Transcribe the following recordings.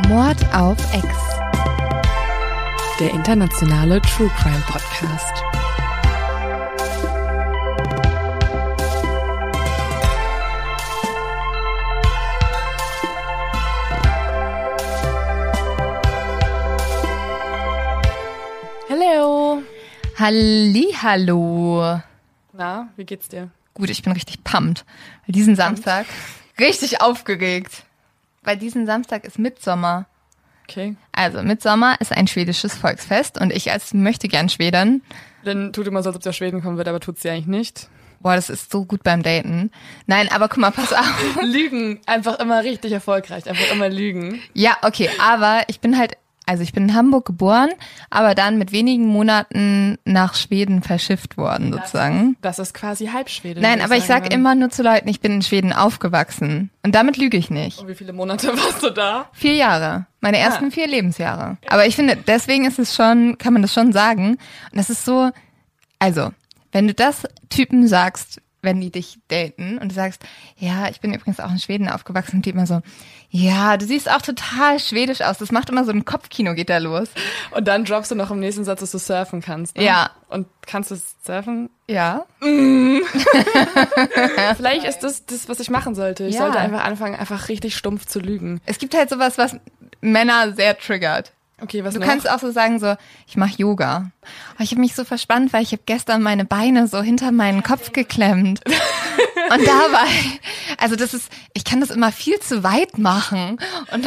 Mord auf Ex. Der internationale True Crime Podcast. Hallo. Hallihallo. Na, wie geht's dir? Gut, ich bin richtig pumped. Weil diesen Samstag richtig aufgeregt. Weil diesen Samstag ist Mittsommer. Okay. Also Mittsommer ist ein schwedisches Volksfest und ich als möchtegern Schwedin. Dann tut immer so, als ob sie aus Schweden kommen wird, aber tut's sie eigentlich nicht. Boah, das ist so gut beim Daten. Nein, aber guck mal, pass auf. Lügen, einfach immer richtig erfolgreich, einfach immer lügen. Ja, okay, aber ich bin in Hamburg geboren, aber dann mit wenigen Monaten nach Schweden verschifft worden, sozusagen. Das ist quasi Halbschwede. Nein, aber ich sag immer nur zu Leuten, ich bin in Schweden aufgewachsen. Und damit lüge ich nicht. Und wie viele Monate warst du da? 4 Jahre. Meine ersten 4 Lebensjahre. Aber ich finde, deswegen ist es schon, kann man das schon sagen. Und das ist so, also, wenn du das Typen sagst, wenn die dich daten und du sagst, ja, ich bin übrigens auch in Schweden aufgewachsen und die immer so, ja, du siehst auch total schwedisch aus. Das macht immer so ein Kopfkino, geht da los. Und dann droppst du noch im nächsten Satz, dass du surfen kannst. Ne? Ja. Und kannst du surfen? Ja. Vielleicht ist das, was ich machen sollte. Ich sollte einfach anfangen, einfach richtig stumpf zu lügen. Es gibt halt sowas, was Männer sehr triggert. Okay, was Du noch? kannst auch so sagen, so, ich mache Yoga. Oh, ich habe mich so verspannt, weil ich habe gestern meine Beine so hinter meinen Kopf geklemmt. Und dabei, also das ist, ich kann das immer viel zu weit machen.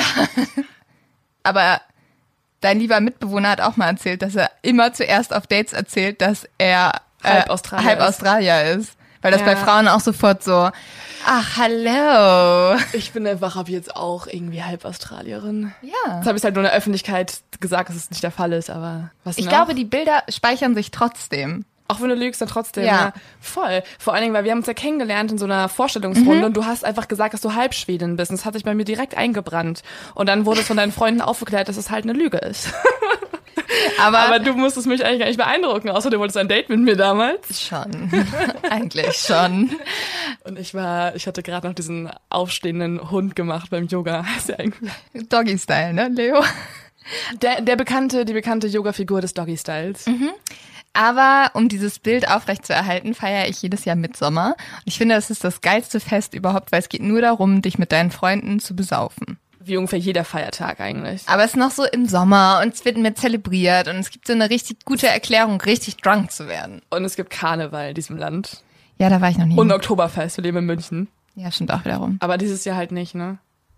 Aber dein lieber Mitbewohner hat auch mal erzählt, dass er immer zuerst auf Dates erzählt, dass er halb Australier ist. Weil das bei Frauen auch sofort so, ach, hallo. Ich bin einfach ab jetzt auch irgendwie halb Australierin. Ja. Jetzt habe ich halt nur in der Öffentlichkeit gesagt, dass es nicht der Fall ist, aber was Ich noch? glaube, die Bilder speichern sich trotzdem. Auch wenn du lügst, dann trotzdem. Ja. Voll. Vor allen Dingen, weil wir haben uns ja kennengelernt in so einer Vorstellungsrunde und du hast einfach gesagt, dass du Halbschwedin bist. Und das hat sich bei mir direkt eingebrannt. Und dann wurde es von deinen Freunden aufgeklärt, dass es halt eine Lüge ist. Aber du musstest mich eigentlich gar nicht beeindrucken, außer du wolltest ein Date mit mir damals. Schon. Eigentlich schon. Und ich hatte gerade noch diesen aufstehenden Hund gemacht beim Yoga. Ist ja eigentlich Doggy-Style, ne, Leo? die bekannte Yoga-Figur des Doggy-Styles. Aber um dieses Bild aufrechtzuerhalten, feiere ich jedes Jahr Mittsommer. Und ich finde, das ist das geilste Fest überhaupt, weil es geht nur darum, dich mit deinen Freunden zu besaufen. Wie ungefähr jeder Feiertag eigentlich. Aber es ist noch so im Sommer und es wird mehr zelebriert und es gibt so eine richtig gute Erklärung, richtig drunk zu werden. Und es gibt Karneval in diesem Land. Ja, da war ich noch nie. Und Oktoberfest, wir leben in München. Ja, stimmt auch wiederum. Aber dieses Jahr halt nicht, ne?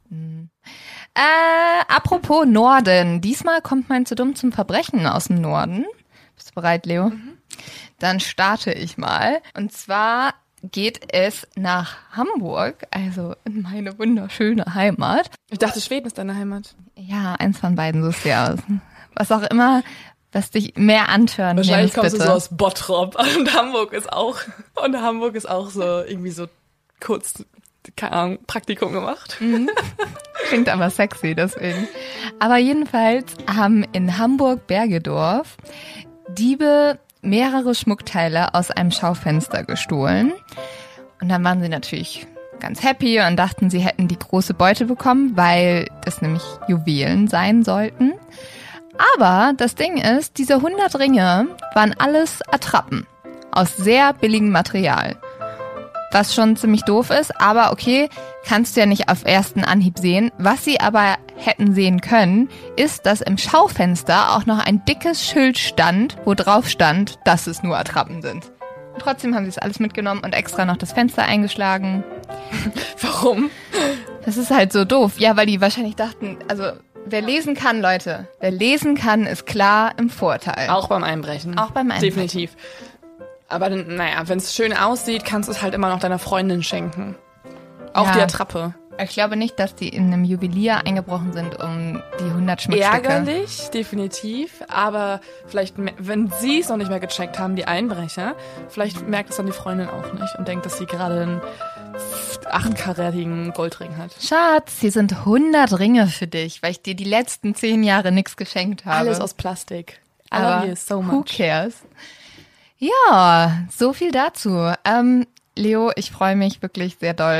Apropos Norden. Diesmal kommt mein Zu dumm zum Verbrechen aus dem Norden. Bist du bereit, Leo? Dann starte ich mal. Und zwar geht es nach Hamburg, also in meine wunderschöne Heimat. Ich dachte, Schweden ist deine Heimat. Ja, eins von beiden so sehr aus. Was auch immer, was dich mehr antören Wahrscheinlich nimmst, kommst bitte. du so aus Bottrop. Und Hamburg ist auch so irgendwie so kurz, keine Ahnung, Praktikum gemacht. Klingt aber sexy, deswegen. Aber jedenfalls haben in Hamburg-Bergedorf Diebe mehrere Schmuckteile aus einem Schaufenster gestohlen. Und dann waren sie natürlich ganz happy und dachten, sie hätten die große Beute bekommen, weil das nämlich Juwelen sein sollten. Aber das Ding ist, diese 100 Ringe waren alles Attrappen aus sehr billigem Material. Was schon ziemlich doof ist, aber okay, kannst du ja nicht auf ersten Anhieb sehen. Was sie aber hätten sehen können, ist, dass im Schaufenster auch noch ein dickes Schild stand, wo drauf stand, dass es nur Attrappen sind. Und trotzdem haben sie es alles mitgenommen und extra noch das Fenster eingeschlagen. Warum? Das ist halt so doof. Ja, weil die wahrscheinlich dachten, also wer lesen kann, Leute, wer lesen kann, ist klar im Vorteil. Auch beim Einbrechen. Auch beim Einbrechen. Definitiv. Aber naja, wenn es schön aussieht, kannst du es halt immer noch deiner Freundin schenken. Auch die Attrappe. Ich glaube nicht, dass die in einem Juwelier eingebrochen sind, um die 100 Schmuckstücke. Ärgerlich, definitiv. Aber vielleicht, wenn sie es noch nicht mehr gecheckt haben, die Einbrecher, vielleicht merkt es dann die Freundin auch nicht und denkt, dass sie gerade einen 8-karätigen Goldring hat. Schatz, hier sind 100 Ringe für dich, weil ich dir die letzten 10 Jahre nichts geschenkt habe. Alles aus Plastik. I Aber love you so much. who cares? Ja, so viel dazu. Leo, ich freue mich wirklich sehr doll,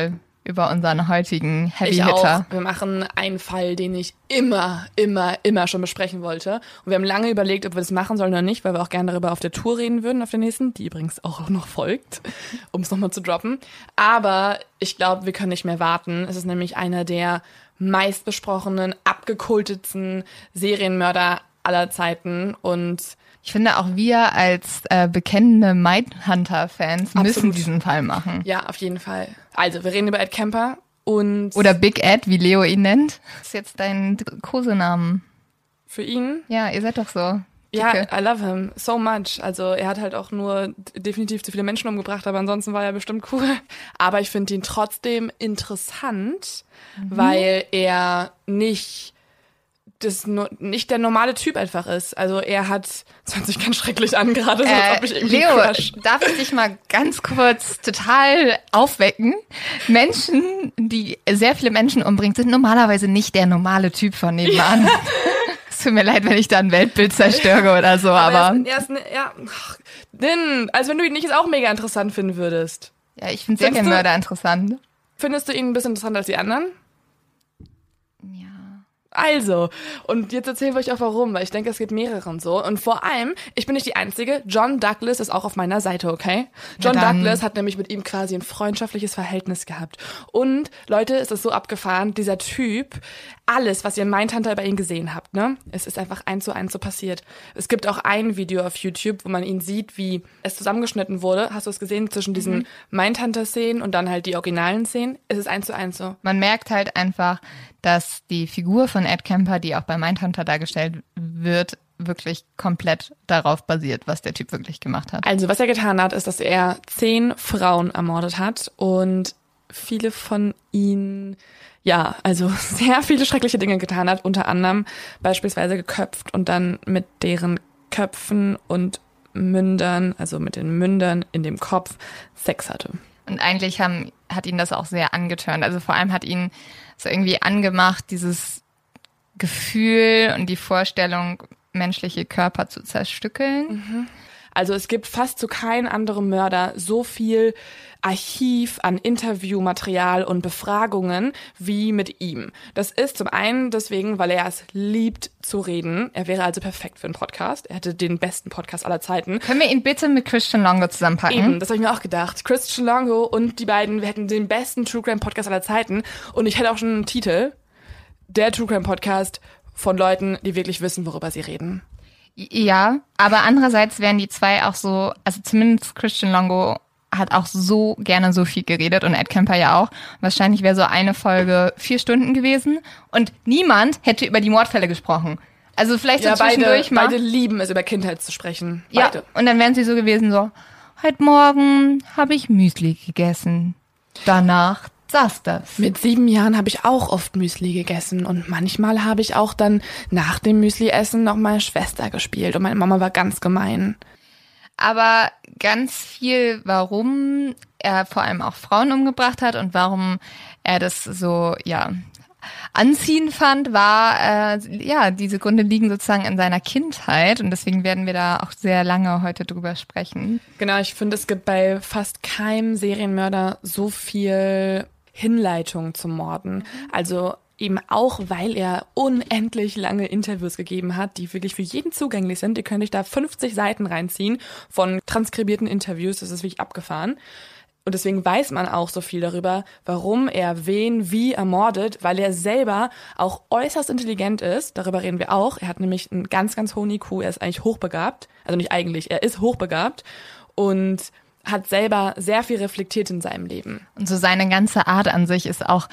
über unseren heutigen Heavy Ich Hitter. auch. Wir machen einen Fall, den ich immer schon besprechen wollte. Und wir haben lange überlegt, ob wir das machen sollen oder nicht, weil wir auch gerne darüber auf der Tour reden würden, auf der nächsten, die übrigens auch noch folgt, um es nochmal zu droppen. Aber ich glaube, wir können nicht mehr warten. Es ist nämlich einer der meistbesprochenen, abgekultetsten Serienmörder aller Zeiten. Und ich finde, auch wir als bekennende Mindhunter-Fans müssen Absolut. diesen Fall machen. ja, auf jeden Fall. Also, wir reden über Ed Kemper und Oder Big Ed, wie Leo ihn nennt. Das ist jetzt dein Kosenamen. für ihn, Ja, ihr seid doch so. ja, Dicke. I love him so much. Also er hat halt auch nur definitiv zu viele Menschen umgebracht, aber ansonsten war er bestimmt cool. Aber ich finde ihn trotzdem interessant, weil er nicht der normale Typ einfach ist. Also er hat, das hört sich ganz schrecklich an gerade, so als ob ich irgendwie Leo, crush. darf ich dich mal ganz kurz total aufwecken? Menschen, die sehr viele Menschen umbringen, sind normalerweise nicht der normale Typ von nebenan. Es tut mir leid, wenn ich da ein Weltbild zerstöre oder so, aber als wenn du ihn nicht jetzt auch mega interessant finden würdest. ja, ich finde Findest du- Serienmörder interessant. Findest du ihn ein bisschen interessanter als die anderen? Ja. Also, und jetzt erzählen wir euch auch warum, weil ich denke, es geht mehreren so. Und vor allem, ich bin nicht die Einzige, John Douglas ist auch auf meiner Seite, okay? John dann- Douglas hat nämlich mit ihm quasi ein freundschaftliches Verhältnis gehabt. Und, Leute, es ist so abgefahren, dieser Typ, alles, was ihr in Mindhunter bei ihm gesehen habt, ne? Es ist einfach 1:1 so passiert. Es gibt auch ein Video auf YouTube, wo man ihn sieht, wie es zusammengeschnitten wurde. Hast du es gesehen? Zwischen diesen Mindhunter-Szenen und dann halt die originalen Szenen. Es ist 1:1 so. Man merkt halt einfach, dass die Figur von Ed Kemper, die auch bei Mindhunter dargestellt wird, wirklich komplett darauf basiert, was der Typ wirklich gemacht hat. Also, was er getan hat, ist, dass er 10 Frauen ermordet hat und viele von ihnen, ja, also sehr viele schreckliche Dinge getan hat, unter anderem beispielsweise geköpft und dann mit deren Köpfen und Mündern, also mit den Mündern in dem Kopf, Sex hatte. Und eigentlich hat ihn das auch sehr angetörnt. Also vor allem hat ihn so irgendwie angemacht, dieses Gefühl und die Vorstellung, menschliche Körper zu zerstückeln. Also es gibt fast zu keinem anderen Mörder so viel Archiv an Interviewmaterial und Befragungen wie mit ihm. Das ist zum einen deswegen, weil er es liebt zu reden. Er wäre also perfekt für einen Podcast. Er hätte den besten Podcast aller Zeiten. Können wir ihn bitte mit Christian Longo zusammenpacken? Eben, das habe ich mir auch gedacht. Christian Longo und die beiden, wir hätten den besten True Crime Podcast aller Zeiten. Und ich hätte auch schon einen Titel. Der True Crime Podcast von Leuten, die wirklich wissen, worüber sie reden. Ja, aber andererseits wären die zwei auch so, also zumindest Christian Longo hat auch so gerne so viel geredet und Ed Kemper ja auch. Wahrscheinlich wäre so eine Folge 4 Stunden gewesen und niemand hätte über die Mordfälle gesprochen. Also vielleicht so zwischendurch mal. Beide lieben es, über Kindheit zu sprechen. Ja, Beide. und dann wären sie so gewesen so, heute Morgen habe ich Müsli gegessen. Danach saß das. Mit 7 Jahren habe ich auch oft Müsli gegessen und manchmal habe ich auch dann nach dem Müsli-Essen noch meine Schwester gespielt und meine Mama war ganz gemein. Aber ganz viel, warum er vor allem auch Frauen umgebracht hat und warum er das so, ja, anziehend fand, war, diese Gründe liegen sozusagen in seiner Kindheit und deswegen werden wir da auch sehr lange heute drüber sprechen. Genau, ich finde, es gibt bei fast keinem Serienmörder so viel Hinleitung zum Morden. Also eben auch, weil er unendlich lange Interviews gegeben hat, die wirklich für jeden zugänglich sind. Ihr könnt euch da 50 Seiten reinziehen von transkribierten Interviews. Das ist wirklich abgefahren. Und deswegen weiß man auch so viel darüber, warum er wen wie ermordet, weil er selber auch äußerst intelligent ist. Darüber reden wir auch. Er hat nämlich einen ganz, ganz hohen IQ. Er ist eigentlich hochbegabt. Also nicht eigentlich, er ist hochbegabt und hat selber sehr viel reflektiert in seinem Leben. Und so seine ganze Art an sich ist auch,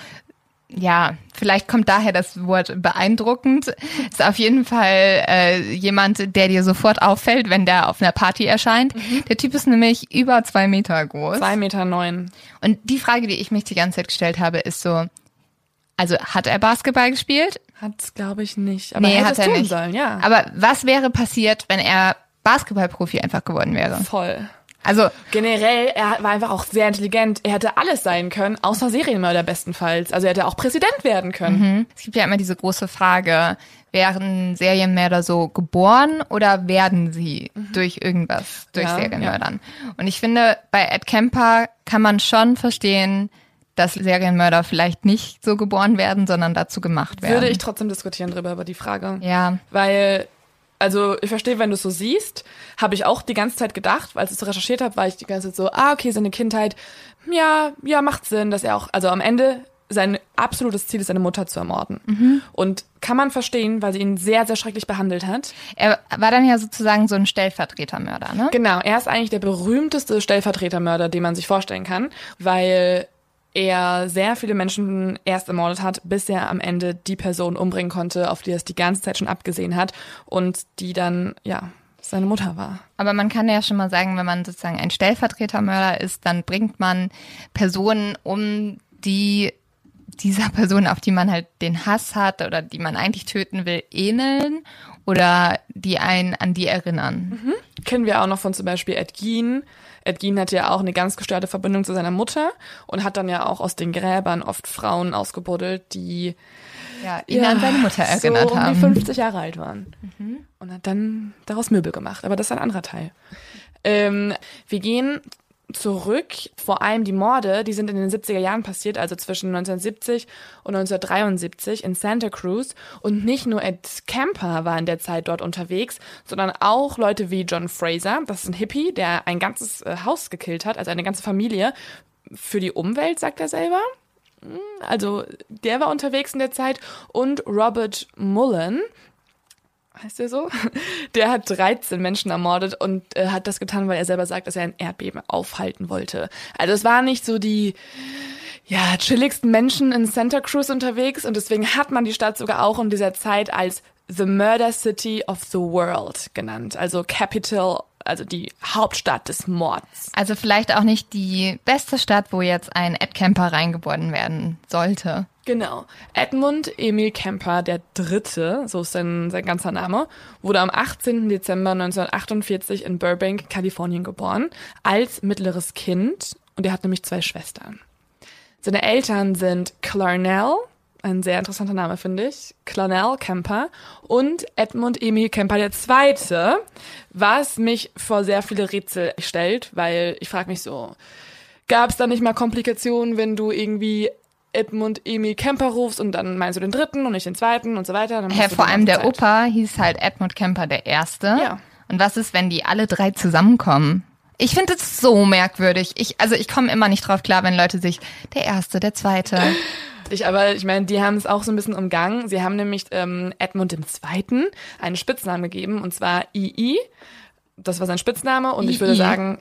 ja, vielleicht kommt daher das Wort beeindruckend. Ist auf jeden Fall jemand, der dir sofort auffällt, wenn der auf einer Party erscheint. Der Typ ist nämlich über 2 Meter groß. 2,9 Meter. Und die Frage, die ich mich die ganze Zeit gestellt habe, ist so, also hat er Basketball gespielt? Hat's, glaube ich, nicht. Aber Nee, er hat hätte es er tun nicht. sollen, ja. Aber was wäre passiert, wenn er Basketballprofi einfach geworden wäre? Voll. Also Generell, er war einfach auch sehr intelligent. Er hätte alles sein können, außer Serienmörder bestenfalls. Also er hätte auch Präsident werden können. es gibt ja immer diese große Frage, werden Serienmörder so geboren oder werden sie durch irgendwas, durch Ja, Serienmördern? Und ich finde, bei Ed Kemper kann man schon verstehen, dass Serienmörder vielleicht nicht so geboren werden, sondern dazu gemacht werden. Würde ich trotzdem diskutieren drüber, über die Frage. Ja. Weil, also ich verstehe, wenn du es so siehst, habe ich auch die ganze Zeit gedacht, als ich so recherchiert habe, war ich die ganze Zeit so, okay, seine Kindheit, ja, macht Sinn, dass er auch, also am Ende sein absolutes Ziel ist, seine Mutter zu ermorden. Und kann man verstehen, weil sie ihn sehr, sehr schrecklich behandelt hat. Er war dann ja sozusagen so ein Stellvertretermörder, ne? Genau, er ist eigentlich der berühmteste Stellvertretermörder, den man sich vorstellen kann, weil er sehr viele Menschen erst ermordet hat, bis er am Ende die Person umbringen konnte, auf die er es die ganze Zeit schon abgesehen hat und die dann, seine Mutter war. Aber man kann ja schon mal sagen, wenn man sozusagen ein Stellvertretermörder ist, dann bringt man Personen um, die dieser Person, auf die man halt den Hass hat oder die man eigentlich töten will, ähneln oder die einen an die erinnern. Kennen wir auch noch von zum Beispiel Ed Gein. Ed Gein hatte ja auch eine ganz gestörte Verbindung zu seiner Mutter und hat dann ja auch aus den Gräbern oft Frauen ausgebuddelt, die ihn an seine Mutter erinnert so um haben. die 50 Jahre alt waren. Und hat dann daraus Möbel gemacht. Aber das ist ein anderer Teil. Wir gehen zurück, vor allem die Morde, die sind in den 70er Jahren passiert, also zwischen 1970 und 1973 in Santa Cruz. Und nicht nur Ed Kemper war in der Zeit dort unterwegs, sondern auch Leute wie John Fraser, das ist ein Hippie, der ein ganzes Haus gekillt hat, also eine ganze Familie, für die Umwelt, sagt er selber. Also der war unterwegs in der Zeit. Und Robert Mullen, heißt der so? Der hat 13 Menschen ermordet und hat das getan, weil er selber sagt, dass er ein Erdbeben aufhalten wollte. Also es waren nicht so die chilligsten Menschen in Santa Cruz unterwegs und deswegen hat man die Stadt sogar auch in dieser Zeit als The Murder City of the World genannt. Also Capital, also die Hauptstadt des Mords. Also vielleicht auch nicht die beste Stadt, wo jetzt ein Ed Kemper reingeboren werden sollte. Genau. Edmund Emil Kemper der Dritte, so ist sein ganzer Name, wurde am 18. Dezember 1948 in Burbank, Kalifornien geboren, als mittleres Kind und er hat nämlich 2 Schwestern. Seine Eltern sind Clarnell, ein sehr interessanter Name, finde ich, Clarnell Kemper und Edmund Emil Kemper der Zweite, was mich vor sehr viele Rätsel stellt, weil ich frage mich so, gab es da nicht mal Komplikationen, wenn du irgendwie Edmund Emil Kemper rufst und dann meinst du den Dritten und nicht den Zweiten und so weiter. Vor allem der Opa hieß halt Edmund Kemper der Erste. Ja. Und was ist, wenn die alle 3 zusammenkommen? Ich finde es so merkwürdig. Ich komme immer nicht drauf klar, wenn Leute sich der Erste, der Zweite. Aber ich meine, die haben es auch so ein bisschen umgangen. Sie haben nämlich Edmund dem Zweiten einen Spitznamen gegeben und zwar II. Das war sein Spitzname und ich würde sagen,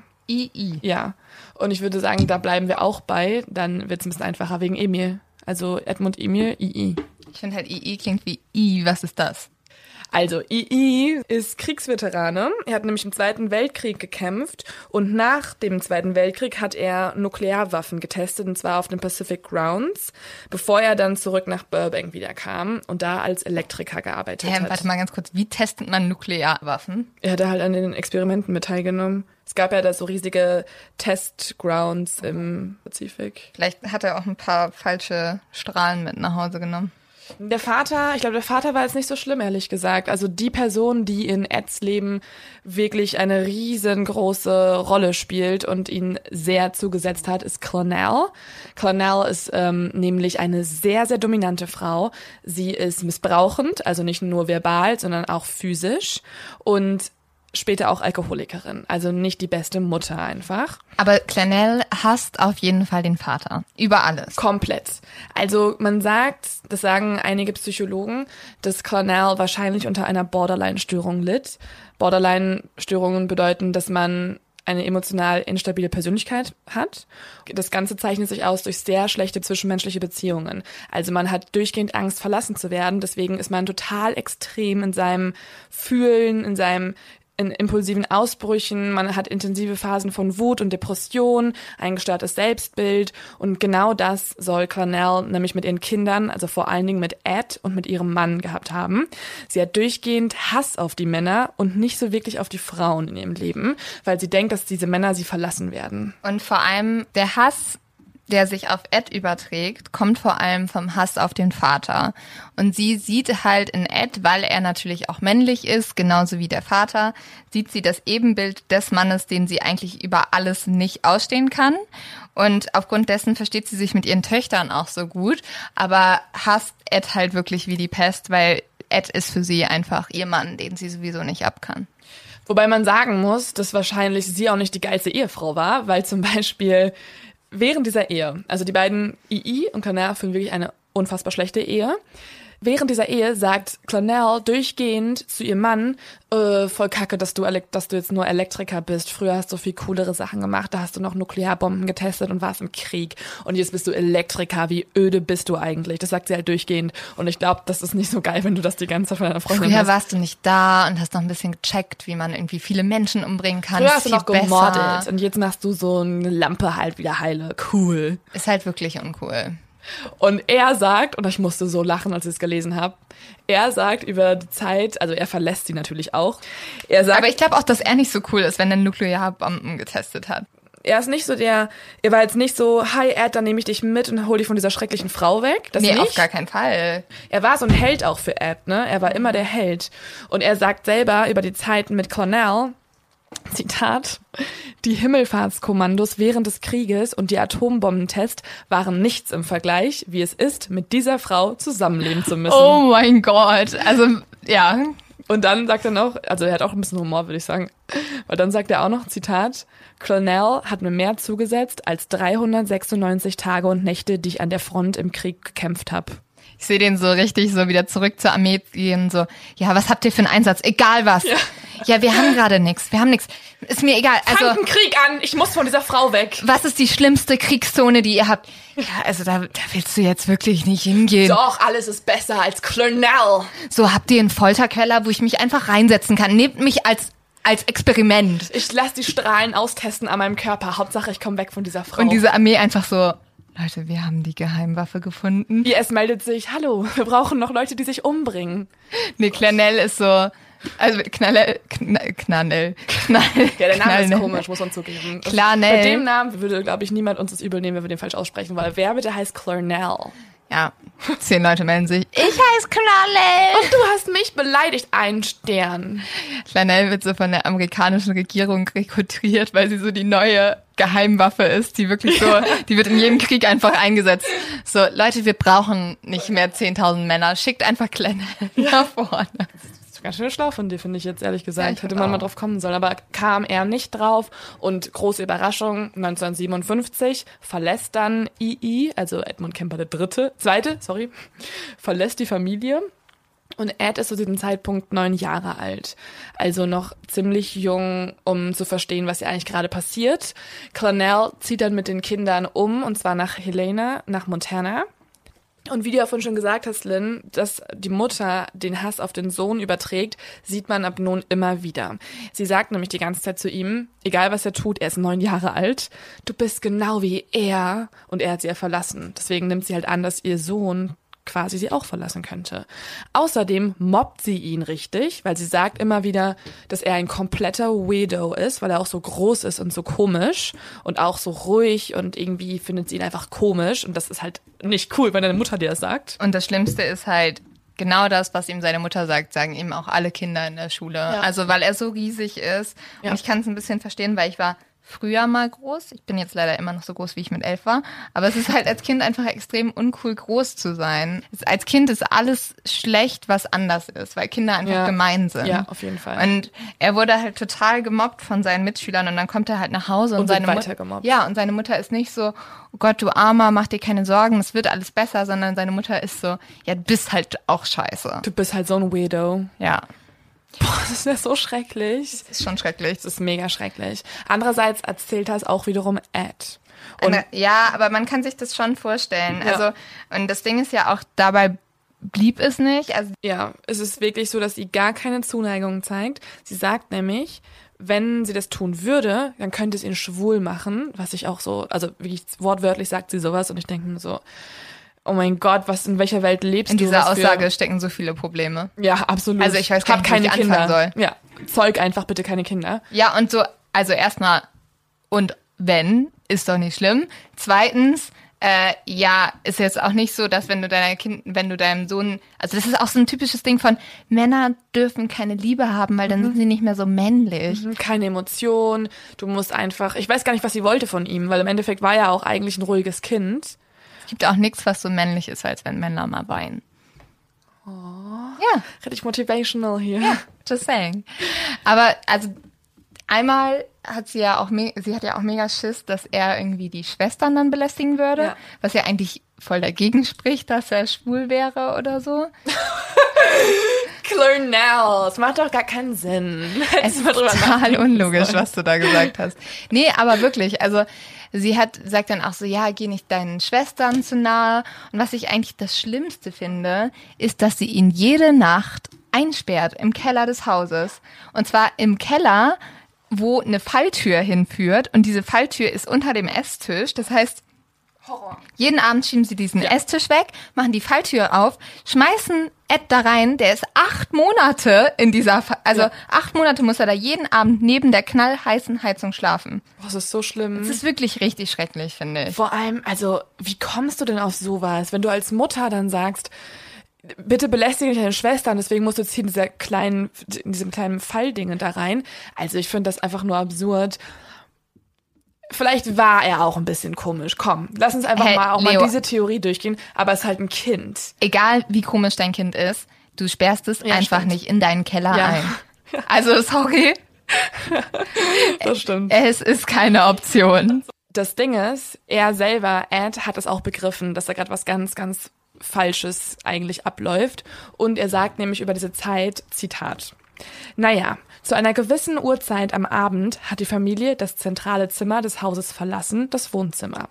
II. Ja. Und ich würde sagen, da bleiben wir auch bei. Dann wird es ein bisschen einfacher wegen Emil. Also Edmund Emil, II. Ich finde halt II klingt wie I. Was ist das? Also II ist Kriegsveterane. Er hat nämlich im Zweiten Weltkrieg gekämpft und nach dem Zweiten Weltkrieg hat er Nuklearwaffen getestet und zwar auf den Pacific Grounds, bevor er dann zurück nach Burbank wieder kam und da als Elektriker gearbeitet hat. Warte mal ganz kurz, wie testet man Nuklearwaffen? Er hat halt an den Experimenten mit teilgenommen. Es gab ja da so riesige Testgrounds im Pazifik. Vielleicht hat er auch ein paar falsche Strahlen mit nach Hause genommen. Der Vater war jetzt nicht so schlimm, ehrlich gesagt. Also die Person, die in Eds Leben wirklich eine riesengroße Rolle spielt und ihn sehr zugesetzt hat, ist Clarnell. Clarnell ist nämlich eine sehr, sehr dominante Frau. Sie ist missbrauchend, also nicht nur verbal, sondern auch physisch und später auch Alkoholikerin, also nicht die beste Mutter einfach. Aber Clarnell hasst auf jeden Fall den Vater. Über alles. Komplett. Also man sagt, das sagen einige Psychologen, dass Clarnell wahrscheinlich unter einer Borderline-Störung litt. Borderline-Störungen bedeuten, dass man eine emotional instabile Persönlichkeit hat. Das Ganze zeichnet sich aus durch sehr schlechte zwischenmenschliche Beziehungen. Also man hat durchgehend Angst, verlassen zu werden. Deswegen ist man total extrem in seinem Fühlen, in impulsiven Ausbrüchen, man hat intensive Phasen von Wut und Depression, ein gestörtes Selbstbild und genau das soll Clarnell nämlich mit ihren Kindern, also vor allen Dingen mit Ed und mit ihrem Mann gehabt haben. Sie hat durchgehend Hass auf die Männer und nicht so wirklich auf die Frauen in ihrem Leben, weil sie denkt, dass diese Männer sie verlassen werden. Und vor allem der Hass, der sich auf Ed überträgt, kommt vor allem vom Hass auf den Vater. Und sie sieht halt in Ed, weil er natürlich auch männlich ist, genauso wie der Vater, sieht sie das Ebenbild des Mannes, den sie eigentlich über alles nicht ausstehen kann. Und aufgrund dessen versteht sie sich mit ihren Töchtern auch so gut, aber hasst Ed halt wirklich wie die Pest, weil Ed ist für sie einfach ihr Mann, den sie sowieso nicht ab kann. Wobei man sagen muss, dass wahrscheinlich sie auch nicht die geilste Ehefrau war, weil zum Beispiel während dieser Ehe, also die beiden II und Clonel führen wirklich eine unfassbar schlechte Ehe. Während dieser Ehe sagt Clonel durchgehend zu ihrem Mann, voll kacke, dass du jetzt nur Elektriker bist. Früher hast du viel coolere Sachen gemacht, da hast du noch Nuklearbomben getestet und warst im Krieg. Und jetzt bist du Elektriker, wie öde bist du eigentlich? Das sagt sie halt durchgehend. Und ich glaube, das ist nicht so geil, wenn du das die ganze Zeit von deiner Freundin hast. Früher warst du nicht da und hast noch ein bisschen gecheckt, wie man irgendwie viele Menschen umbringen kann. Früher hast du noch gemordet und jetzt machst du so eine Lampe halt wieder heile. Cool. Ist halt wirklich uncool. Und er sagt, und ich musste so lachen, als ich es gelesen habe, er sagt über die Zeit, also er verlässt sie natürlich auch. Er sagt, aber ich glaube auch, dass er nicht so cool ist, wenn er Nuklearbomben getestet hat. Er ist nicht so er war jetzt nicht so, hi Ed, dann nehme ich dich mit und hol dich von dieser schrecklichen Frau weg. Das nee, nicht. Auf gar keinen Fall. Er war so ein Held auch für Ed, ne? Er war immer der Held. Und er sagt selber über die Zeiten mit Clonel, Zitat, die Himmelfahrtskommandos während des Krieges und die Atombombentests waren nichts im Vergleich, wie es ist, mit dieser Frau zusammenleben zu müssen. Oh mein Gott, also, ja. Und dann sagt er noch, also er hat auch ein bisschen Humor, würde ich sagen, weil dann sagt er auch noch, Zitat, Clonel hat mir mehr zugesetzt als 396 Tage und Nächte, die ich an der Front im Krieg gekämpft habe. Ich sehe den so richtig so wieder zurück zur Armee gehen, so, ja, was habt ihr für einen Einsatz? Egal was. Ja, wir haben gerade nichts. Wir haben nichts. Ist mir egal. Also fangt einen Krieg an. Ich muss von dieser Frau weg. Was ist die schlimmste Kriegszone, die ihr habt? Ja, also da willst du jetzt wirklich nicht hingehen. Doch, alles ist besser als Clonel. So, habt ihr einen Folterkeller, wo ich mich einfach reinsetzen kann? Nehmt mich als Experiment. Ich lasse die Strahlen austesten an meinem Körper. Hauptsache, ich komme weg von dieser Frau. Und diese Armee einfach so, Leute, wir haben die Geheimwaffe gefunden. IS meldet sich, hallo, wir brauchen noch Leute, die sich umbringen. Nee, Clonel ist so, also Knallel. Ja, der Name ist komisch, muss man zugeben. Clonel. Bei dem Namen würde, glaube ich, niemand uns das übel nehmen, wenn wir den falsch aussprechen, weil wer bitte heißt Clonel? Ja, 10 Leute melden sich. Ich heiße Clonel. Und du hast mich beleidigt, ein Stern. Clonel wird so von der amerikanischen Regierung rekrutiert, weil sie so die neue Geheimwaffe ist, die wirklich so, die wird in jedem Krieg einfach eingesetzt. So, Leute, wir brauchen nicht mehr 10.000 Männer. Schickt einfach Clonel nach vorne. Ganz schön schlau von dir, finde ich jetzt, ehrlich gesagt. Ja, Hätte man mal drauf kommen sollen. Aber kam er nicht drauf. Und große Überraschung, 1957 verlässt dann II, also Edmund Kemper Zweite, verlässt die Familie. Und Ed ist zu diesem Zeitpunkt 9 Jahre alt. Also noch ziemlich jung, um zu verstehen, was hier eigentlich gerade passiert. Clonel zieht dann mit den Kindern um, und zwar nach Helena, nach Montana. Und wie du ja vorhin schon gesagt hast, Lynn, dass die Mutter den Hass auf den Sohn überträgt, sieht man ab nun immer wieder. Sie sagt nämlich die ganze Zeit zu ihm, egal was er tut, er ist 9 Jahre alt, du bist genau wie er, und er hat sie ja verlassen. Deswegen nimmt sie halt an, dass ihr Sohn quasi sie auch verlassen könnte. Außerdem mobbt sie ihn richtig, weil sie sagt immer wieder, dass er ein kompletter Weirdo ist, weil er auch so groß ist und so komisch und auch so ruhig, und irgendwie findet sie ihn einfach komisch, und das ist halt nicht cool, wenn deine Mutter dir das sagt. Und das Schlimmste ist halt, genau das, was ihm seine Mutter sagt, sagen ihm auch alle Kinder in der Schule. Ja. Also weil er so riesig ist. Ja. Und ich kann es ein bisschen verstehen, weil ich war früher mal groß. Ich bin jetzt leider immer noch so groß, wie ich mit 11 war. Aber es ist halt als Kind einfach extrem uncool, groß zu sein. Als Kind ist alles schlecht, was anders ist, weil Kinder einfach gemein sind. Ja, auf jeden Fall. Und er wurde halt total gemobbt von seinen Mitschülern, und dann kommt er halt nach Hause und seine Mutter gemobbt. Ja, und seine Mutter ist nicht so, oh Gott, du Armer, mach dir keine Sorgen, es wird alles besser, sondern seine Mutter ist so, ja, du bist halt auch scheiße. Du bist halt so ein Weirdo. Ja. Boah, das ist ja so schrecklich. Das ist schon schrecklich. Das ist mega schrecklich. Andererseits erzählt das auch wiederum Ed. Und ja, aber man kann sich das schon vorstellen. Ja. Also, und das Ding ist ja auch, dabei blieb es nicht. Also ja, es ist wirklich so, dass sie gar keine Zuneigung zeigt. Sie sagt nämlich, wenn sie das tun würde, dann könnte es ihn schwul machen, was ich auch so, also wirklich wortwörtlich sagt sie sowas, und ich denke mir so, oh mein Gott, in welcher Welt lebst du? In dieser Aussage stecken so viele Probleme. Ja, absolut. Also ich weiß gar nicht, wie ich anfangen soll. Ja, zeug einfach bitte keine Kinder. Ja, und so, also erstmal, und wenn, ist doch nicht schlimm. Zweitens, ja, ist jetzt auch nicht so, dass wenn du deinem Sohn, also das ist auch so ein typisches Ding von, Männer dürfen keine Liebe haben, weil dann sind sie nicht mehr so männlich. Keine Emotion, du musst einfach, ich weiß gar nicht, was sie wollte von ihm, weil im Endeffekt war er auch eigentlich ein ruhiges Kind. Es gibt auch nichts, was so männlich ist, als wenn Männer mal weinen. Oh, ja. Richtig motivational hier. Ja, just saying. Aber also einmal hat sie hat ja auch mega Schiss, dass er irgendwie die Schwestern dann belästigen würde, was ja eigentlich voll dagegen spricht, dass er schwul wäre oder so. Clarnell, es macht doch gar keinen Sinn. Es ist total unlogisch, was du da gesagt hast. Nee, aber wirklich, also sie sagt dann auch so, ja, geh nicht deinen Schwestern zu nahe. Und was ich eigentlich das Schlimmste finde, ist, dass sie ihn jede Nacht einsperrt im Keller des Hauses. Und zwar im Keller, wo eine Falltür hinführt. Und diese Falltür ist unter dem Esstisch. Das heißt, Horror. Jeden Abend schieben sie diesen Esstisch weg, machen die Falltür auf, schmeißen Ed da rein, der ist 8 Monate in dieser, 8 Monate muss er da jeden Abend neben der knallheißen Heizung schlafen. Das ist so schlimm. Das ist wirklich richtig schrecklich, finde ich. Vor allem, also, wie kommst du denn auf sowas, wenn du als Mutter dann sagst, bitte belästige nicht deine Schwester und deswegen musst du jetzt hier in diesem kleinen Fallding da rein. Also ich finde das einfach nur absurd. Vielleicht war er auch ein bisschen komisch. Komm, lass uns einfach mal diese Theorie durchgehen. Aber es ist halt ein Kind. Egal, wie komisch dein Kind ist, du sperrst es einfach nicht in deinen Keller ein. Also, sorry. Das stimmt. Es ist keine Option. Das Ding ist, er selber, Ed, hat es auch begriffen, dass da gerade was ganz, ganz Falsches eigentlich abläuft. Und er sagt nämlich über diese Zeit, Zitat, naja, zu einer gewissen Uhrzeit am Abend hat die Familie das zentrale Zimmer des Hauses verlassen, das Wohnzimmer.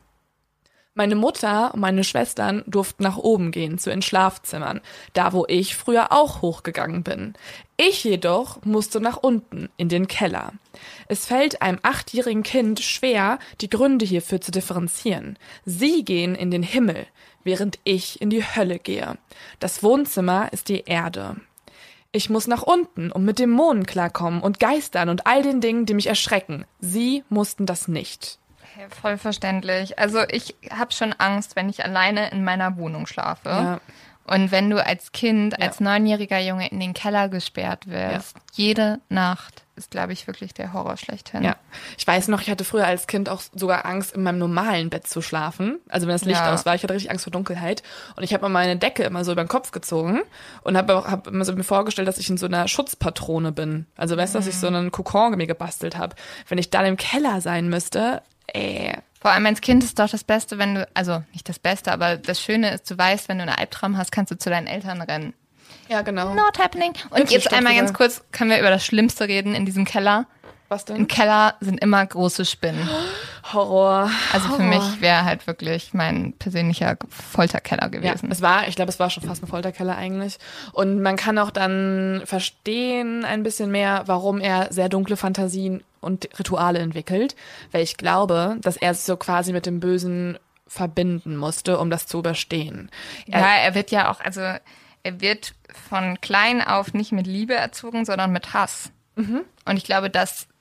Meine Mutter und meine Schwestern durften nach oben gehen, zu ihren Schlafzimmern, da wo ich früher auch hochgegangen bin. Ich jedoch musste nach unten, in den Keller. Es fällt einem 8-jährigen Kind schwer, die Gründe hierfür zu differenzieren. Sie gehen in den Himmel, während ich in die Hölle gehe. Das Wohnzimmer ist die Erde. Ich muss nach unten, um mit Dämonen klarkommen und Geistern und all den Dingen, die mich erschrecken. Sie mussten das nicht. Ja, voll verständlich. Also ich habe schon Angst, wenn ich alleine in meiner Wohnung schlafe. Ja. Und wenn du als Kind, als 9-jähriger Junge in den Keller gesperrt wirst, jede Nacht ist, glaube ich, wirklich der Horror schlechthin. Ja, ich weiß noch, ich hatte früher als Kind auch sogar Angst, in meinem normalen Bett zu schlafen. Also wenn das Licht aus war, ich hatte richtig Angst vor Dunkelheit. Und ich habe mir meine Decke immer so über den Kopf gezogen und habe immer so mir vorgestellt, dass ich in so einer Schutzpatrone bin. Also weißt du, dass ich so einen Kokon mir gebastelt habe. Wenn ich dann im Keller sein müsste, Vor allem als Kind ist doch das Beste, wenn du, also nicht das Beste, aber das Schöne ist, du weißt, wenn du einen Albtraum hast, kannst du zu deinen Eltern rennen. Ja, genau. Not happening. Und jetzt einmal ganz kurz, können wir über das Schlimmste reden in diesem Keller? Was denn? Im Keller sind immer große Spinnen. Horror. Also für mich wäre halt wirklich mein persönlicher Folterkeller gewesen. Ja, ich glaube, es war schon fast ein Folterkeller eigentlich. Und man kann auch dann verstehen ein bisschen mehr, warum er sehr dunkle Fantasien und Rituale entwickelt. Weil ich glaube, dass er sich so quasi mit dem Bösen verbinden musste, um das zu überstehen. Er wird ja auch, also er wird von klein auf nicht mit Liebe erzogen, sondern mit Hass. Mhm. Und ich glaube,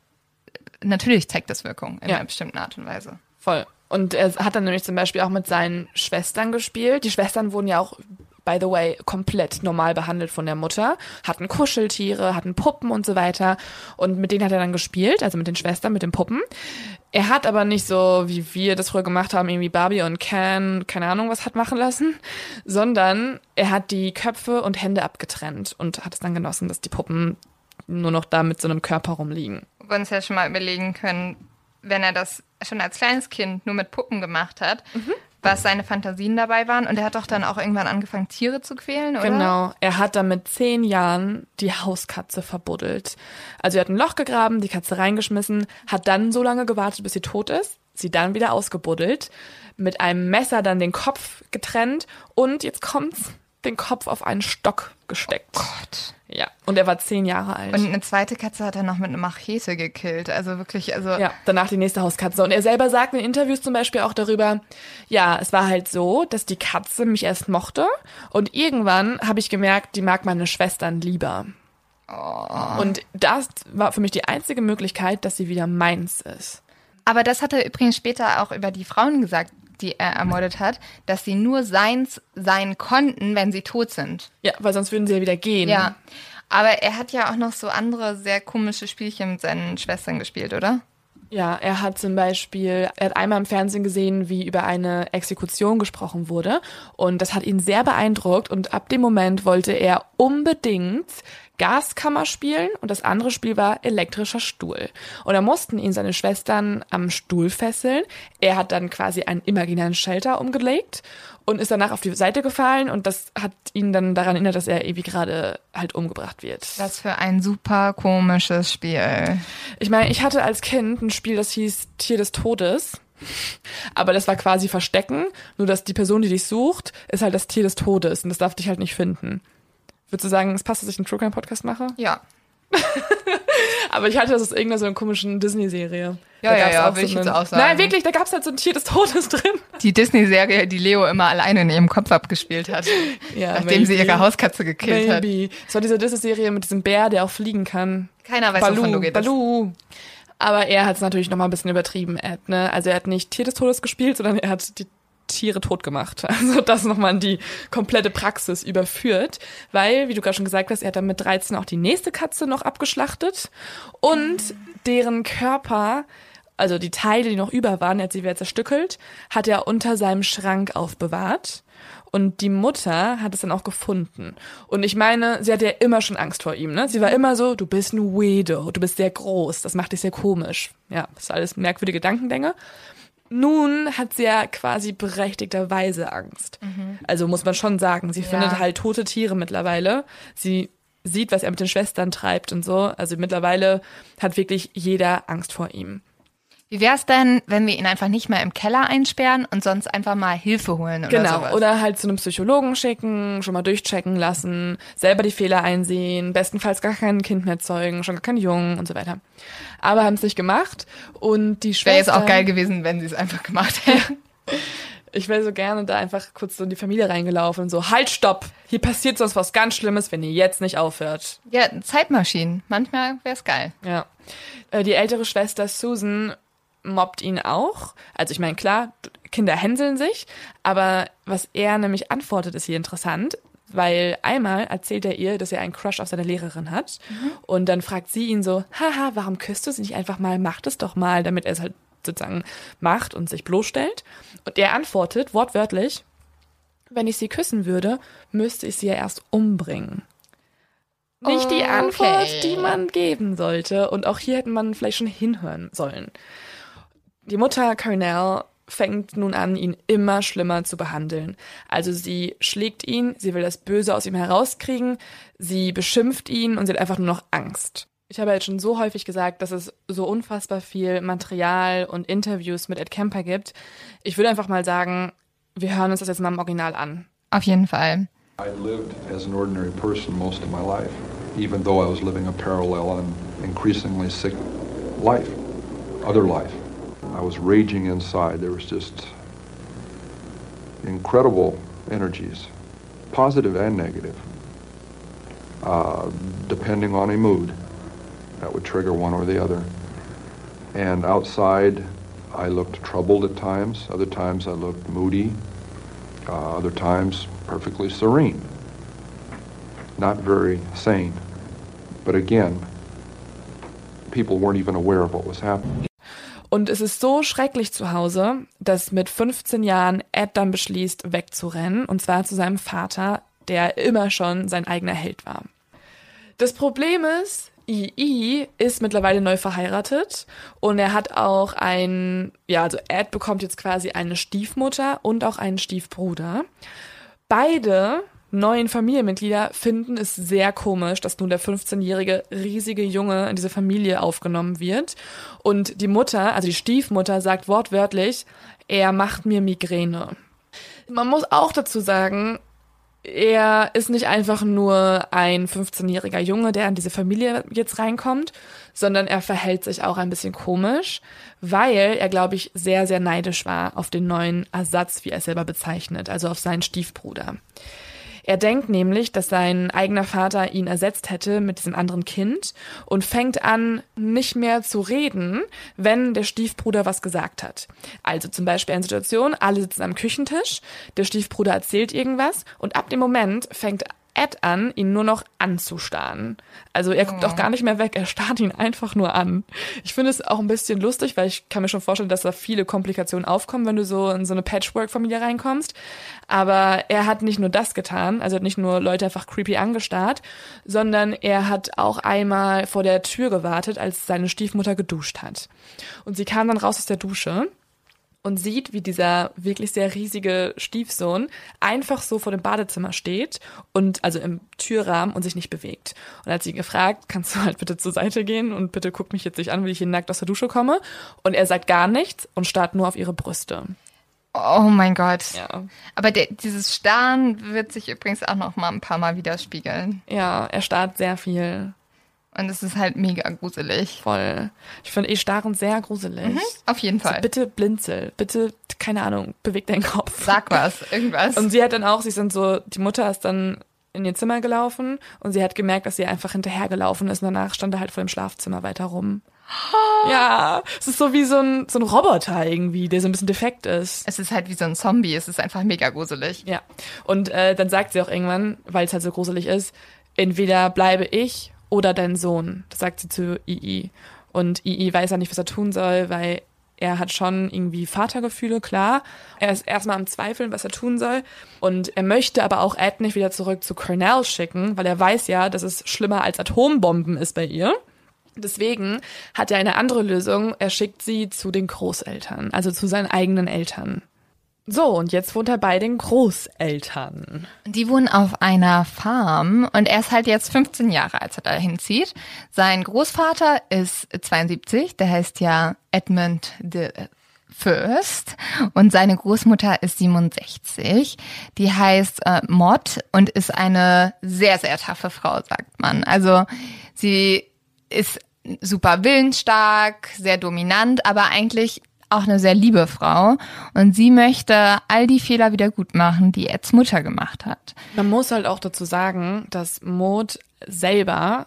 natürlich zeigt das Wirkung in einer bestimmten Art und Weise. Voll. Und er hat dann nämlich zum Beispiel auch mit seinen Schwestern gespielt. Die Schwestern wurden ja auch, by the way, komplett normal behandelt von der Mutter. Hatten Kuscheltiere, hatten Puppen und so weiter. Und mit denen hat er dann gespielt, also mit den Schwestern, mit den Puppen. Er hat aber nicht so, wie wir das früher gemacht haben, irgendwie Barbie und Ken, keine Ahnung, was hat machen lassen, sondern er hat die Köpfe und Hände abgetrennt und hat es dann genossen, dass die Puppen nur noch da mit so einem Körper rumliegen. Wir uns ja schon mal überlegen können, wenn er das schon als kleines Kind nur mit Puppen gemacht hat, was seine Fantasien dabei waren. Und er hat doch dann auch irgendwann angefangen, Tiere zu quälen, oder? Genau. Er hat dann mit 10 Jahren die Hauskatze verbuddelt. Also er hat ein Loch gegraben, die Katze reingeschmissen, hat dann so lange gewartet, bis sie tot ist, sie dann wieder ausgebuddelt, mit einem Messer dann den Kopf getrennt und jetzt kommt's, den Kopf auf einen Stock gesteckt. Oh Gott. Ja, und er war 10 Jahre alt. Und eine zweite Katze hat er noch mit einer Machete gekillt. Also wirklich, Ja, danach die nächste Hauskatze. Und er selber sagt in Interviews zum Beispiel auch darüber, ja, es war halt so, dass die Katze mich erst mochte und irgendwann habe ich gemerkt, die mag meine Schwestern lieber. Oh. Und das war für mich die einzige Möglichkeit, dass sie wieder meins ist. Aber das hat er übrigens später auch über die Frauen gesagt, die er ermordet hat, dass sie nur seins sein konnten, wenn sie tot sind. Ja, weil sonst würden sie ja wieder gehen. Ja, aber er hat ja auch noch so andere sehr komische Spielchen mit seinen Schwestern gespielt, oder? Ja, er hat einmal im Fernsehen gesehen, wie über eine Exekution gesprochen wurde und das hat ihn sehr beeindruckt und ab dem Moment wollte er unbedingt Gaskammer spielen und das andere Spiel war elektrischer Stuhl. Und da mussten ihn seine Schwestern am Stuhl fesseln. Er hat dann quasi einen imaginären Schalter umgelegt und ist danach auf die Seite gefallen und das hat ihn dann daran erinnert, dass er irgendwie gerade halt umgebracht wird. Was für ein super komisches Spiel. Ich meine, ich hatte als Kind ein Spiel, das hieß Tier des Todes. Aber das war quasi Verstecken, nur dass die Person, die dich sucht, ist halt das Tier des Todes und das darf dich halt nicht finden. Würdest du sagen, es passt, dass ich einen True Crime Podcast mache? Ja. Aber ich hatte das aus irgendeiner so einer komischen Disney-Serie. Ja, will ich jetzt auch sagen. Nein, wirklich, da gab es halt so ein Tier des Todes drin. Die Disney-Serie, die Leo immer alleine in ihrem Kopf abgespielt hat, ja, nachdem sie ihre Hauskatze gekillt hat. Es war diese Disney-Serie mit diesem Bär, der auch fliegen kann. Keiner weiß, wovon du redest. Baloo. Aber er hat es natürlich noch mal ein bisschen übertrieben, Ed, ne? Also er hat nicht Tier des Todes gespielt, sondern er hat die Tiere tot gemacht. Also das nochmal in die komplette Praxis überführt, weil, wie du gerade schon gesagt hast, er hat dann mit 13 auch die nächste Katze noch abgeschlachtet und deren Körper, also die Teile, die noch über waren, er hat sie wieder zerstückelt, hat er unter seinem Schrank aufbewahrt. Und die Mutter hat es dann auch gefunden. Und ich meine, sie hatte ja immer schon Angst vor ihm, ne? Sie war immer so, du bist ein Weirdo, du bist sehr groß, das macht dich sehr komisch. Ja, das ist alles merkwürdige Gedankengänge. Nun hat sie ja quasi berechtigterweise Angst. Also muss man schon sagen, sie findet halt tote Tiere mittlerweile. Sie sieht, was er mit den Schwestern treibt und so. Also mittlerweile hat wirklich jeder Angst vor ihm. Wie wär's denn, wenn wir ihn einfach nicht mehr im Keller einsperren und sonst einfach mal Hilfe holen oder sowas? Genau, oder halt zu einem Psychologen schicken, schon mal durchchecken lassen, selber die Fehler einsehen, bestenfalls gar kein Kind mehr zeugen, schon gar keinen Jungen und so weiter. Aber haben es nicht gemacht und die Schwester... Wäre jetzt auch geil gewesen, wenn sie es einfach gemacht hätten. Ich wäre so gerne da einfach kurz so in die Familie reingelaufen und so, halt, stopp, hier passiert sonst was ganz Schlimmes, wenn ihr jetzt nicht aufhört. Ja, Zeitmaschinen, manchmal wäre es geil. Ja, die ältere Schwester Susan mobbt ihn auch. Also ich meine, klar, Kinder hänseln sich, aber was er nämlich antwortet, ist hier interessant, weil einmal erzählt er ihr, dass er einen Crush auf seine Lehrerin hat und dann fragt sie ihn so, haha, warum küsst du sie nicht einfach mal, mach das doch mal, damit er es halt sozusagen macht und sich bloßstellt. Und er antwortet wortwörtlich, wenn ich sie küssen würde, müsste ich sie ja erst umbringen. Nicht die Antwort, die man geben sollte. Und auch hier hätte man vielleicht schon hinhören sollen. Die Mutter Cornell fängt nun an, ihn immer schlimmer zu behandeln. Also sie schlägt ihn, sie will das Böse aus ihm herauskriegen, sie beschimpft ihn und sie hat einfach nur noch Angst. Ich habe jetzt schon so häufig gesagt, dass es so unfassbar viel Material und Interviews mit Ed Kemper gibt. Ich würde einfach mal sagen, wir hören uns das jetzt mal im Original an. Auf jeden Fall. I lived as an ordinary person most of my life, even though I was living a parallel and increasingly sick life, other life. I was raging inside. There was just incredible energies, positive and negative, depending on a mood that would trigger one or the other. And outside, I looked troubled at times. Other times I looked moody. Other times perfectly serene. Not very sane. But again, people weren't even aware of what was happening. Und es ist so schrecklich zu Hause, dass mit 15 Jahren Ed dann beschließt, wegzurennen. Und zwar zu seinem Vater, der immer schon sein eigener Held war. Das Problem ist, I ist mittlerweile neu verheiratet und er hat auch also Ed bekommt jetzt quasi eine Stiefmutter und auch einen Stiefbruder. Beide neuen Familienmitglieder finden es sehr komisch, dass nun der 15-jährige riesige Junge in diese Familie aufgenommen wird. Und die Mutter, also die Stiefmutter, sagt wortwörtlich, er macht mir Migräne. Man muss auch dazu sagen, er ist nicht einfach nur ein 15-jähriger Junge, der in diese Familie jetzt reinkommt, sondern er verhält sich auch ein bisschen komisch, weil er, glaube ich, sehr, sehr neidisch war auf den neuen Ersatz, wie er es selber bezeichnet, also auf seinen Stiefbruder. Er denkt nämlich, dass sein eigener Vater ihn ersetzt hätte mit diesem anderen Kind und fängt an, nicht mehr zu reden, wenn der Stiefbruder was gesagt hat. Also zum Beispiel eine Situation, alle sitzen am Küchentisch, der Stiefbruder erzählt irgendwas und ab dem Moment fängt Ed an, ihn nur noch anzustarren. Also er guckt auch gar nicht mehr weg, er starrt ihn einfach nur an. Ich finde es auch ein bisschen lustig, weil ich kann mir schon vorstellen, dass da viele Komplikationen aufkommen, wenn du so in so eine Patchwork-Familie reinkommst. Aber er hat nicht nur das getan, also hat nicht nur Leute einfach creepy angestarrt, sondern er hat auch einmal vor der Tür gewartet, als seine Stiefmutter geduscht hat. Und sie kam dann raus aus der Dusche und sieht, wie dieser wirklich sehr riesige Stiefsohn einfach so vor dem Badezimmer steht und also im Türrahmen und sich nicht bewegt. Und hat sie gefragt, kannst du halt bitte zur Seite gehen und bitte guck mich jetzt nicht an, wie ich hier nackt aus der Dusche komme. Und er sagt gar nichts und starrt nur auf ihre Brüste. Oh mein Gott. Ja. Aber dieses Starren wird sich übrigens auch noch mal ein paar Mal widerspiegeln. Ja, er starrt sehr viel. Und es ist halt mega gruselig. Voll. Ich finde Starren sehr gruselig. Auf jeden Fall. Also bitte blinzel. Bitte, keine Ahnung, beweg deinen Kopf. Sag was, irgendwas. Und sie hat dann auch, die Mutter ist dann in ihr Zimmer gelaufen und sie hat gemerkt, dass sie einfach hinterhergelaufen ist und danach stand er halt vor dem Schlafzimmer weiter rum. Ja, es ist so wie so ein Roboter irgendwie, der so ein bisschen defekt ist. Es ist halt wie so ein Zombie, es ist einfach mega gruselig. Ja, und dann sagt sie auch irgendwann, weil es halt so gruselig ist, entweder bleibe ich oder dein Sohn. Das sagt sie zu II. Und II weiß ja nicht, was er tun soll, weil er hat schon irgendwie Vatergefühle, klar. Er ist erstmal am Zweifeln, was er tun soll. Und er möchte aber auch Ed nicht wieder zurück zu Cornell schicken, weil er weiß ja, dass es schlimmer als Atombomben ist bei ihr. Deswegen hat er eine andere Lösung. Er schickt sie zu den Großeltern, also zu seinen eigenen Eltern. So, und jetzt wohnt er bei den Großeltern. Die wohnen auf einer Farm und er ist halt jetzt 15 Jahre, als er da hinzieht. Sein Großvater ist 72, der heißt ja Edmund the First und seine Großmutter ist 67. Die heißt Maud und ist eine sehr, sehr taffe Frau, sagt man. Also sie ist super willensstark, sehr dominant, aber eigentlich auch eine sehr liebe Frau und sie möchte all die Fehler wieder gut machen, die Eds Mutter gemacht hat. Man muss halt auch dazu sagen, dass Maud selber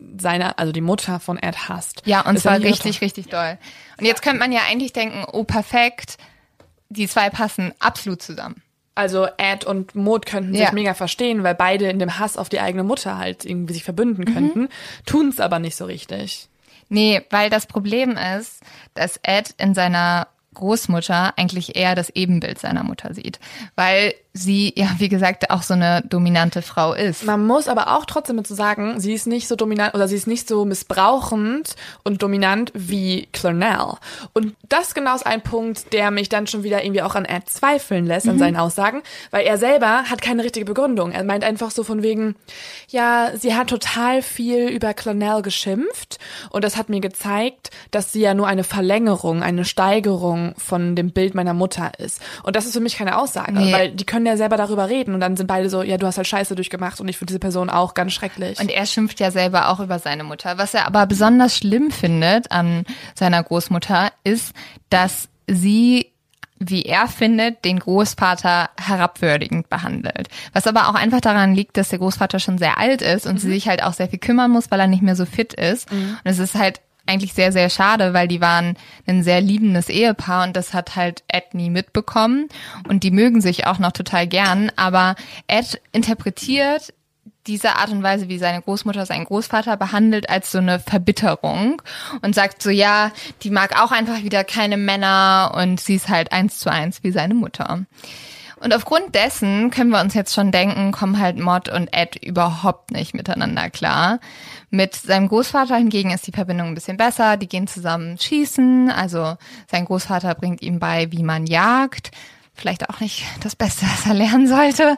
also die Mutter von Ed hasst. Ja, und zwar richtig, richtig doll. Und jetzt könnte man ja eigentlich denken, oh perfekt, die zwei passen absolut zusammen. Also Ed und Maud könnten sich mega verstehen, weil beide in dem Hass auf die eigene Mutter halt irgendwie sich verbünden könnten, tun es aber nicht so richtig. Nee, weil das Problem ist, dass Ed in seiner Großmutter eigentlich eher das Ebenbild seiner Mutter sieht, weil sie, ja, wie gesagt, auch so eine dominante Frau ist. Man muss aber auch trotzdem dazu sagen, sie ist nicht so dominant oder sie ist nicht so missbrauchend und dominant wie Cornell. Und das genau ist ein Punkt, der mich dann schon wieder irgendwie auch an Ed zweifeln lässt, an seinen Aussagen, weil er selber hat keine richtige Begründung. Er meint einfach so von wegen, ja, sie hat total viel über Cornell geschimpft und das hat mir gezeigt, dass sie ja nur eine Verlängerung, eine Steigerung von dem Bild meiner Mutter ist. Und das ist für mich keine Aussage, weil die können ja selber darüber reden und dann sind beide so, ja, du hast halt Scheiße durchgemacht und ich finde diese Person auch ganz schrecklich. Und er schimpft ja selber auch über seine Mutter. Was er aber besonders schlimm findet an seiner Großmutter ist, dass sie, wie er findet, den Großvater herabwürdigend behandelt. Was aber auch einfach daran liegt, dass der Großvater schon sehr alt ist und sie sich halt auch sehr viel kümmern muss, weil er nicht mehr so fit ist. Und es ist halt eigentlich sehr, sehr schade, weil die waren ein sehr liebendes Ehepaar und das hat halt Ed nie mitbekommen und die mögen sich auch noch total gern, aber Ed interpretiert diese Art und Weise, wie seine Großmutter seinen Großvater behandelt, als so eine Verbitterung und sagt so, ja, die mag auch einfach wieder keine Männer und sie ist halt 1:1 wie seine Mutter. Und aufgrund dessen können wir uns jetzt schon denken, kommen halt Maud und Ed überhaupt nicht miteinander klar. Mit seinem Großvater hingegen ist die Verbindung ein bisschen besser. Die gehen zusammen schießen. Also sein Großvater bringt ihm bei, wie man jagt. Vielleicht auch nicht das Beste, was er lernen sollte.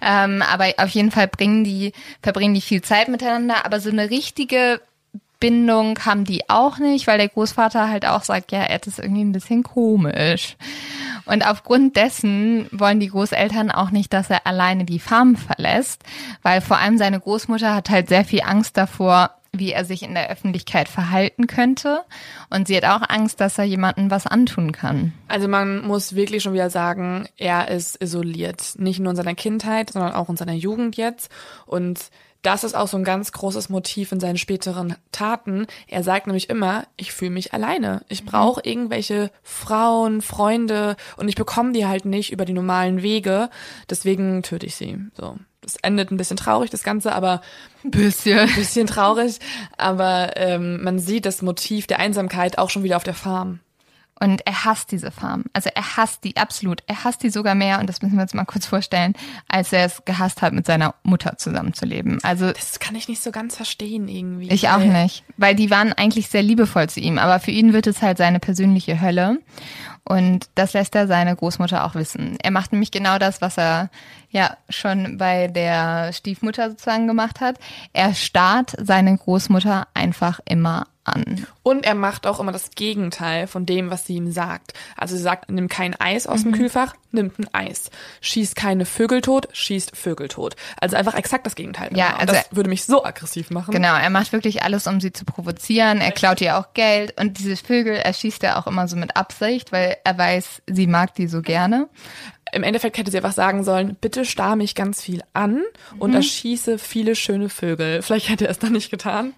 Aber auf jeden Fall verbringen die viel Zeit miteinander. Aber so eine richtige Bindung haben die auch nicht, weil der Großvater halt auch sagt, ja, Ed ist irgendwie ein bisschen komisch. Und aufgrund dessen wollen die Großeltern auch nicht, dass er alleine die Farm verlässt, weil vor allem seine Großmutter hat halt sehr viel Angst davor, wie er sich in der Öffentlichkeit verhalten könnte. Und sie hat auch Angst, dass er jemandem was antun kann. Also man muss wirklich schon wieder sagen, er ist isoliert. Nicht nur in seiner Kindheit, sondern auch in seiner Jugend jetzt. Und das ist auch so ein ganz großes Motiv in seinen späteren Taten. Er sagt nämlich immer, ich fühle mich alleine. Ich brauche irgendwelche Frauen, Freunde und ich bekomme die halt nicht über die normalen Wege. Deswegen töte ich sie. So. Das endet ein bisschen traurig, das Ganze, aber ein bisschen traurig. Aber man sieht das Motiv der Einsamkeit auch schon wieder auf der Farm. Und er hasst diese Farm. Also er hasst die absolut. Er hasst die sogar mehr, und das müssen wir uns mal kurz vorstellen, als er es gehasst hat, mit seiner Mutter zusammenzuleben. Also das kann ich nicht so ganz verstehen irgendwie. Ich auch nicht, weil die waren eigentlich sehr liebevoll zu ihm, aber für ihn wird es halt seine persönliche Hölle. Und das lässt er seine Großmutter auch wissen. Er macht nämlich genau das, was er ja schon bei der Stiefmutter sozusagen gemacht hat. Er starrt seine Großmutter einfach immer an. Und er macht auch immer das Gegenteil von dem, was sie ihm sagt. Also sie sagt, nimm kein Eis aus dem Kühlfach, nimmt ein Eis. Schießt keine Vögel tot, schießt Vögel tot. Also einfach exakt das Gegenteil. Ja, also das würde mich so aggressiv machen. Genau, er macht wirklich alles, um sie zu provozieren. Er klaut ihr auch Geld. Und diese Vögel erschießt er auch immer so mit Absicht, weil er weiß, sie mag die so gerne. Im Endeffekt hätte sie einfach sagen sollen, bitte starr mich ganz viel an und erschieße viele schöne Vögel. Vielleicht hätte er es dann nicht getan.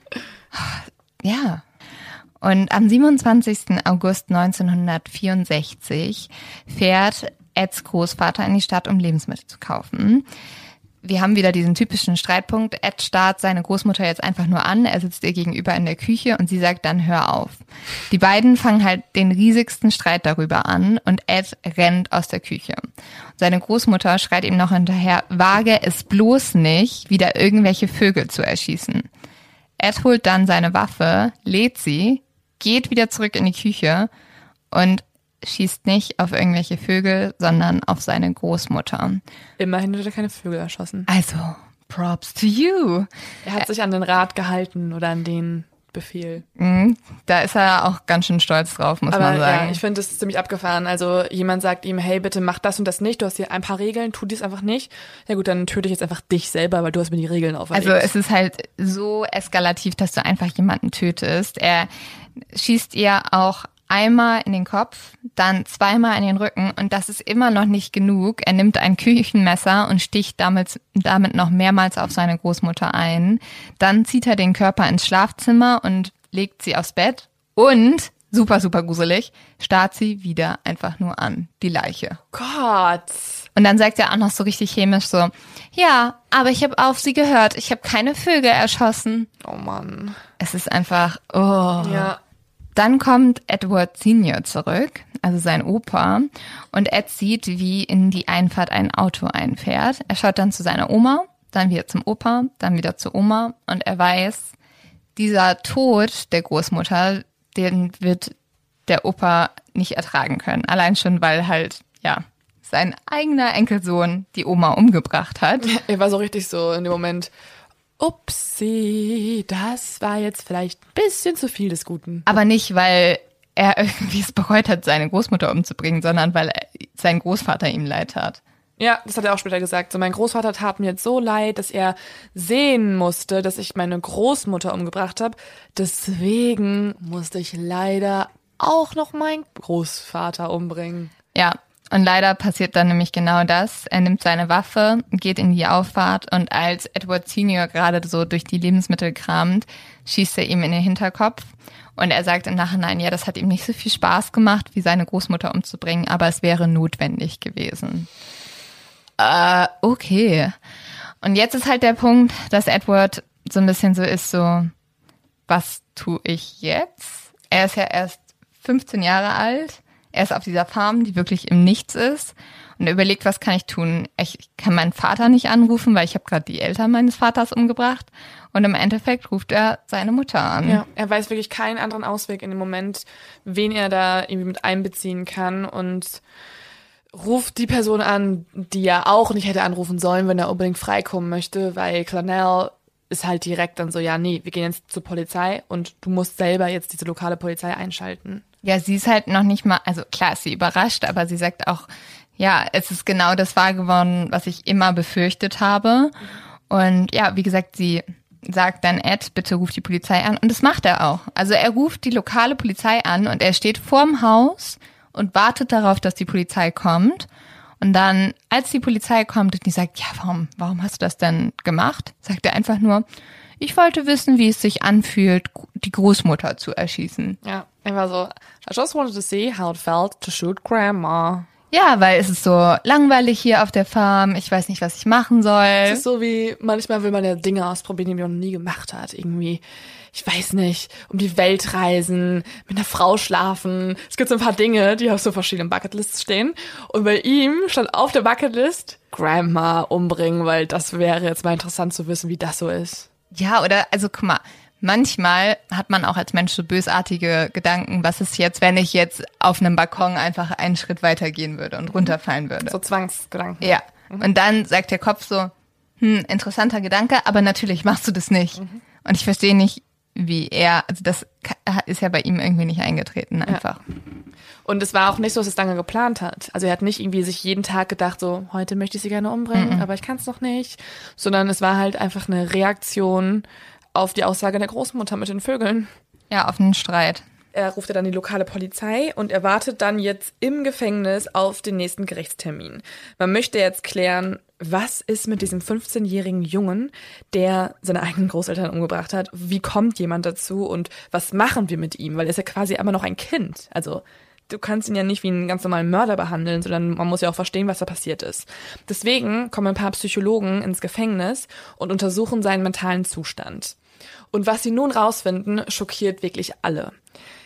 Ja. Und am 27. August 1964 fährt Eds Großvater in die Stadt, um Lebensmittel zu kaufen. Wir haben wieder diesen typischen Streitpunkt. Ed starrt seine Großmutter jetzt einfach nur an. Er sitzt ihr gegenüber in der Küche und sie sagt dann, hör auf. Die beiden fangen halt den riesigsten Streit darüber an und Ed rennt aus der Küche. Seine Großmutter schreit ihm noch hinterher, wage es bloß nicht, wieder irgendwelche Vögel zu erschießen. Ed holt dann seine Waffe, lädt sie, geht wieder zurück in die Küche und schießt nicht auf irgendwelche Vögel, sondern auf seine Großmutter. Immerhin hat er keine Vögel erschossen. Also, props to you. Er hat sich an den Rat gehalten oder an den Befehl. Da ist er auch ganz schön stolz drauf, muss man sagen. Ja, ich finde das ziemlich abgefahren. Also jemand sagt ihm, hey, bitte mach das und das nicht. Du hast hier ein paar Regeln, tu dies einfach nicht. Ja gut, dann töte ich jetzt einfach dich selber, weil du hast mir die Regeln auferlegt. Also es ist halt so eskalativ, dass du einfach jemanden tötest. Er schießt ihr auch einmal in den Kopf, dann zweimal in den Rücken und das ist immer noch nicht genug. Er nimmt ein Küchenmesser und sticht damit noch mehrmals auf seine Großmutter ein. Dann zieht er den Körper ins Schlafzimmer und legt sie aufs Bett und, super, super gruselig, starrt sie wieder einfach nur an, die Leiche. Gott! Und dann sagt er auch noch so richtig chemisch so, ja, aber ich habe auf sie gehört, ich habe keine Vögel erschossen. Oh Mann. Es ist einfach, oh. Ja. Dann kommt Edward Senior zurück, also sein Opa, und Ed sieht, wie in die Einfahrt ein Auto einfährt. Er schaut dann zu seiner Oma, dann wieder zum Opa, dann wieder zur Oma und er weiß, dieser Tod der Großmutter, den wird der Opa nicht ertragen können. Allein schon, weil halt, ja, sein eigener Enkelsohn die Oma umgebracht hat. Er war so richtig so in dem Moment, upsi, das war jetzt vielleicht ein bisschen zu viel des Guten. Aber nicht, weil er irgendwie es bereut hat, seine Großmutter umzubringen, sondern weil sein Großvater ihm leid tat. Ja, das hat er auch später gesagt. So, mein Großvater tat mir jetzt so leid, dass er sehen musste, dass ich meine Großmutter umgebracht habe. Deswegen musste ich leider auch noch meinen Großvater umbringen. Ja. Und leider passiert dann nämlich genau das. Er nimmt seine Waffe, geht in die Auffahrt und als Edward Senior gerade so durch die Lebensmittel kramt, schießt er ihm in den Hinterkopf. Und er sagt im Nachhinein, ja, das hat ihm nicht so viel Spaß gemacht, wie seine Großmutter umzubringen, aber es wäre notwendig gewesen. Okay. Und jetzt ist halt der Punkt, dass Edward so ein bisschen so ist, so, was tue ich jetzt? Er ist ja erst 15 Jahre alt. Er ist auf dieser Farm, die wirklich im Nichts ist und er überlegt, was kann ich tun? Ich kann meinen Vater nicht anrufen, weil ich habe gerade die Eltern meines Vaters umgebracht und im Endeffekt ruft er seine Mutter an. Ja, er weiß wirklich keinen anderen Ausweg in dem Moment, wen er da irgendwie mit einbeziehen kann und ruft die Person an, die er auch nicht hätte anrufen sollen, wenn er unbedingt freikommen möchte, weil Clarnell ist halt direkt dann so, ja, nee, wir gehen jetzt zur Polizei und du musst selber jetzt diese lokale Polizei einschalten. Ja, sie ist halt noch nicht mal, also klar ist sie überrascht, aber sie sagt auch, ja, es ist genau das wahr geworden, was ich immer befürchtet habe. Und ja, wie gesagt, sie sagt dann Ed, bitte ruf die Polizei an. Und das macht er auch. Also er ruft die lokale Polizei an und er steht vorm Haus und wartet darauf, dass die Polizei kommt. Und dann, als die Polizei kommt und die sagt, ja, warum hast du das denn gemacht? Sagt er einfach nur, ich wollte wissen, wie es sich anfühlt, die Großmutter zu erschießen. Ja, er war so, I just wanted to see how it felt to shoot Grandma. Ja, weil es ist so langweilig hier auf der Farm. Ich weiß nicht, was ich machen soll. Es ist so wie, manchmal will man ja Dinge ausprobieren, die man noch nie gemacht hat. Irgendwie, ich weiß nicht, um die Welt reisen, mit einer Frau schlafen. Es gibt so ein paar Dinge, die auf so verschiedenen Bucketlists stehen. Und bei ihm stand auf der Bucketlist Grandma umbringen, weil das wäre jetzt mal interessant zu wissen, wie das so ist. Ja, oder, also guck mal, manchmal hat man auch als Mensch so bösartige Gedanken, was ist jetzt, wenn ich jetzt auf einem Balkon einfach einen Schritt weiter gehen würde und runterfallen würde. So Zwangsgedanken. Ja, und dann sagt der Kopf so, interessanter Gedanke, aber natürlich machst du das nicht. Und ich verstehe nicht, wie er, also das ist ja bei ihm irgendwie nicht eingetreten einfach. Ja. Und es war auch nicht so, dass es lange geplant hat. Also er hat nicht irgendwie sich jeden Tag gedacht, so, heute möchte ich sie gerne umbringen, aber ich kann es noch nicht. Sondern es war halt einfach eine Reaktion auf die Aussage der Großmutter mit den Vögeln. Ja, auf einen Streit. Er ruft ja dann die lokale Polizei und er wartet dann jetzt im Gefängnis auf den nächsten Gerichtstermin. Man möchte jetzt klären, was ist mit diesem 15-jährigen Jungen, der seine eigenen Großeltern umgebracht hat? Wie kommt jemand dazu und was machen wir mit ihm? Weil er ist ja quasi immer noch ein Kind. Also du kannst ihn ja nicht wie einen ganz normalen Mörder behandeln, sondern man muss ja auch verstehen, was da passiert ist. Deswegen kommen ein paar Psychologen ins Gefängnis und untersuchen seinen mentalen Zustand. Und was sie nun rausfinden, schockiert wirklich alle.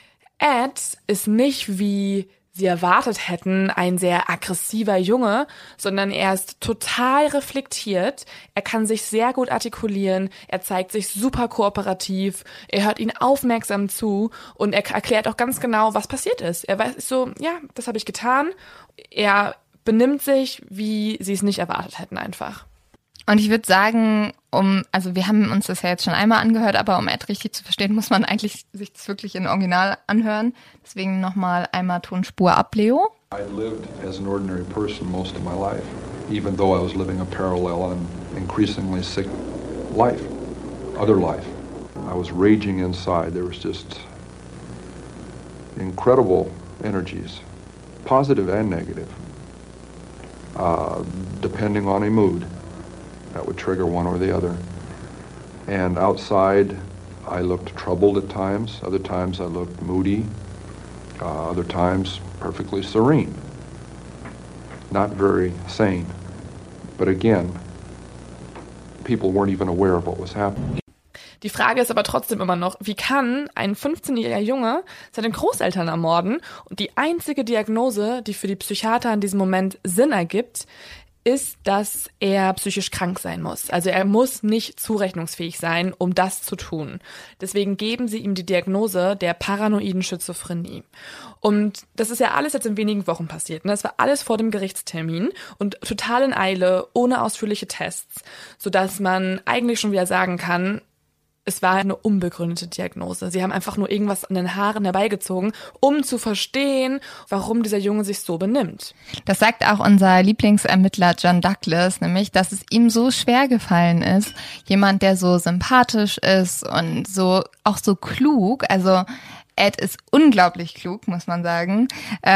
Ed ist nicht, wie sie erwartet hätten, ein sehr aggressiver Junge, sondern er ist total reflektiert, er kann sich sehr gut artikulieren, er zeigt sich super kooperativ, er hört ihnen aufmerksam zu und er erklärt auch ganz genau, was passiert ist. Er weiß so, ja, das habe ich getan. Er benimmt sich, wie sie es nicht erwartet hätten einfach. Und ich würde sagen, also wir haben uns das ja jetzt schon einmal angehört, aber um Ed richtig zu verstehen, muss man eigentlich sich das wirklich in Original anhören. Deswegen nochmal einmal Tonspur ab, Leo. I lived as an ordinary person most of my life, even though I was living a parallel and increasingly sick life, other life. I was raging inside. There was just incredible energies, positive and negative, depending on a mood. That would trigger one or the other. And outside, I looked troubled at times. Other times I looked moody. Other times perfectly serene. Not very sane. But again, people weren't even aware of what was happening. Die Frage ist aber trotzdem immer noch, wie kann ein 15-jähriger Junge seine Großeltern ermorden? Und die einzige Diagnose, die für die Psychiater in diesem Moment Sinn ergibt, ist, dass er psychisch krank sein muss. Also er muss nicht zurechnungsfähig sein, um das zu tun. Deswegen geben sie ihm die Diagnose der paranoiden Schizophrenie. Und das ist ja alles jetzt in wenigen Wochen passiert. Das war alles vor dem Gerichtstermin und total in Eile, ohne ausführliche Tests, sodass man eigentlich schon wieder sagen kann, es war eine unbegründete Diagnose. Sie haben einfach nur irgendwas an den Haaren herbeigezogen, um zu verstehen, warum dieser Junge sich so benimmt. Das sagt auch unser Lieblingsermittler John Douglas, nämlich, dass es ihm so schwer gefallen ist, jemand, der so sympathisch ist und so auch so klug, also Ed ist unglaublich klug, muss man sagen,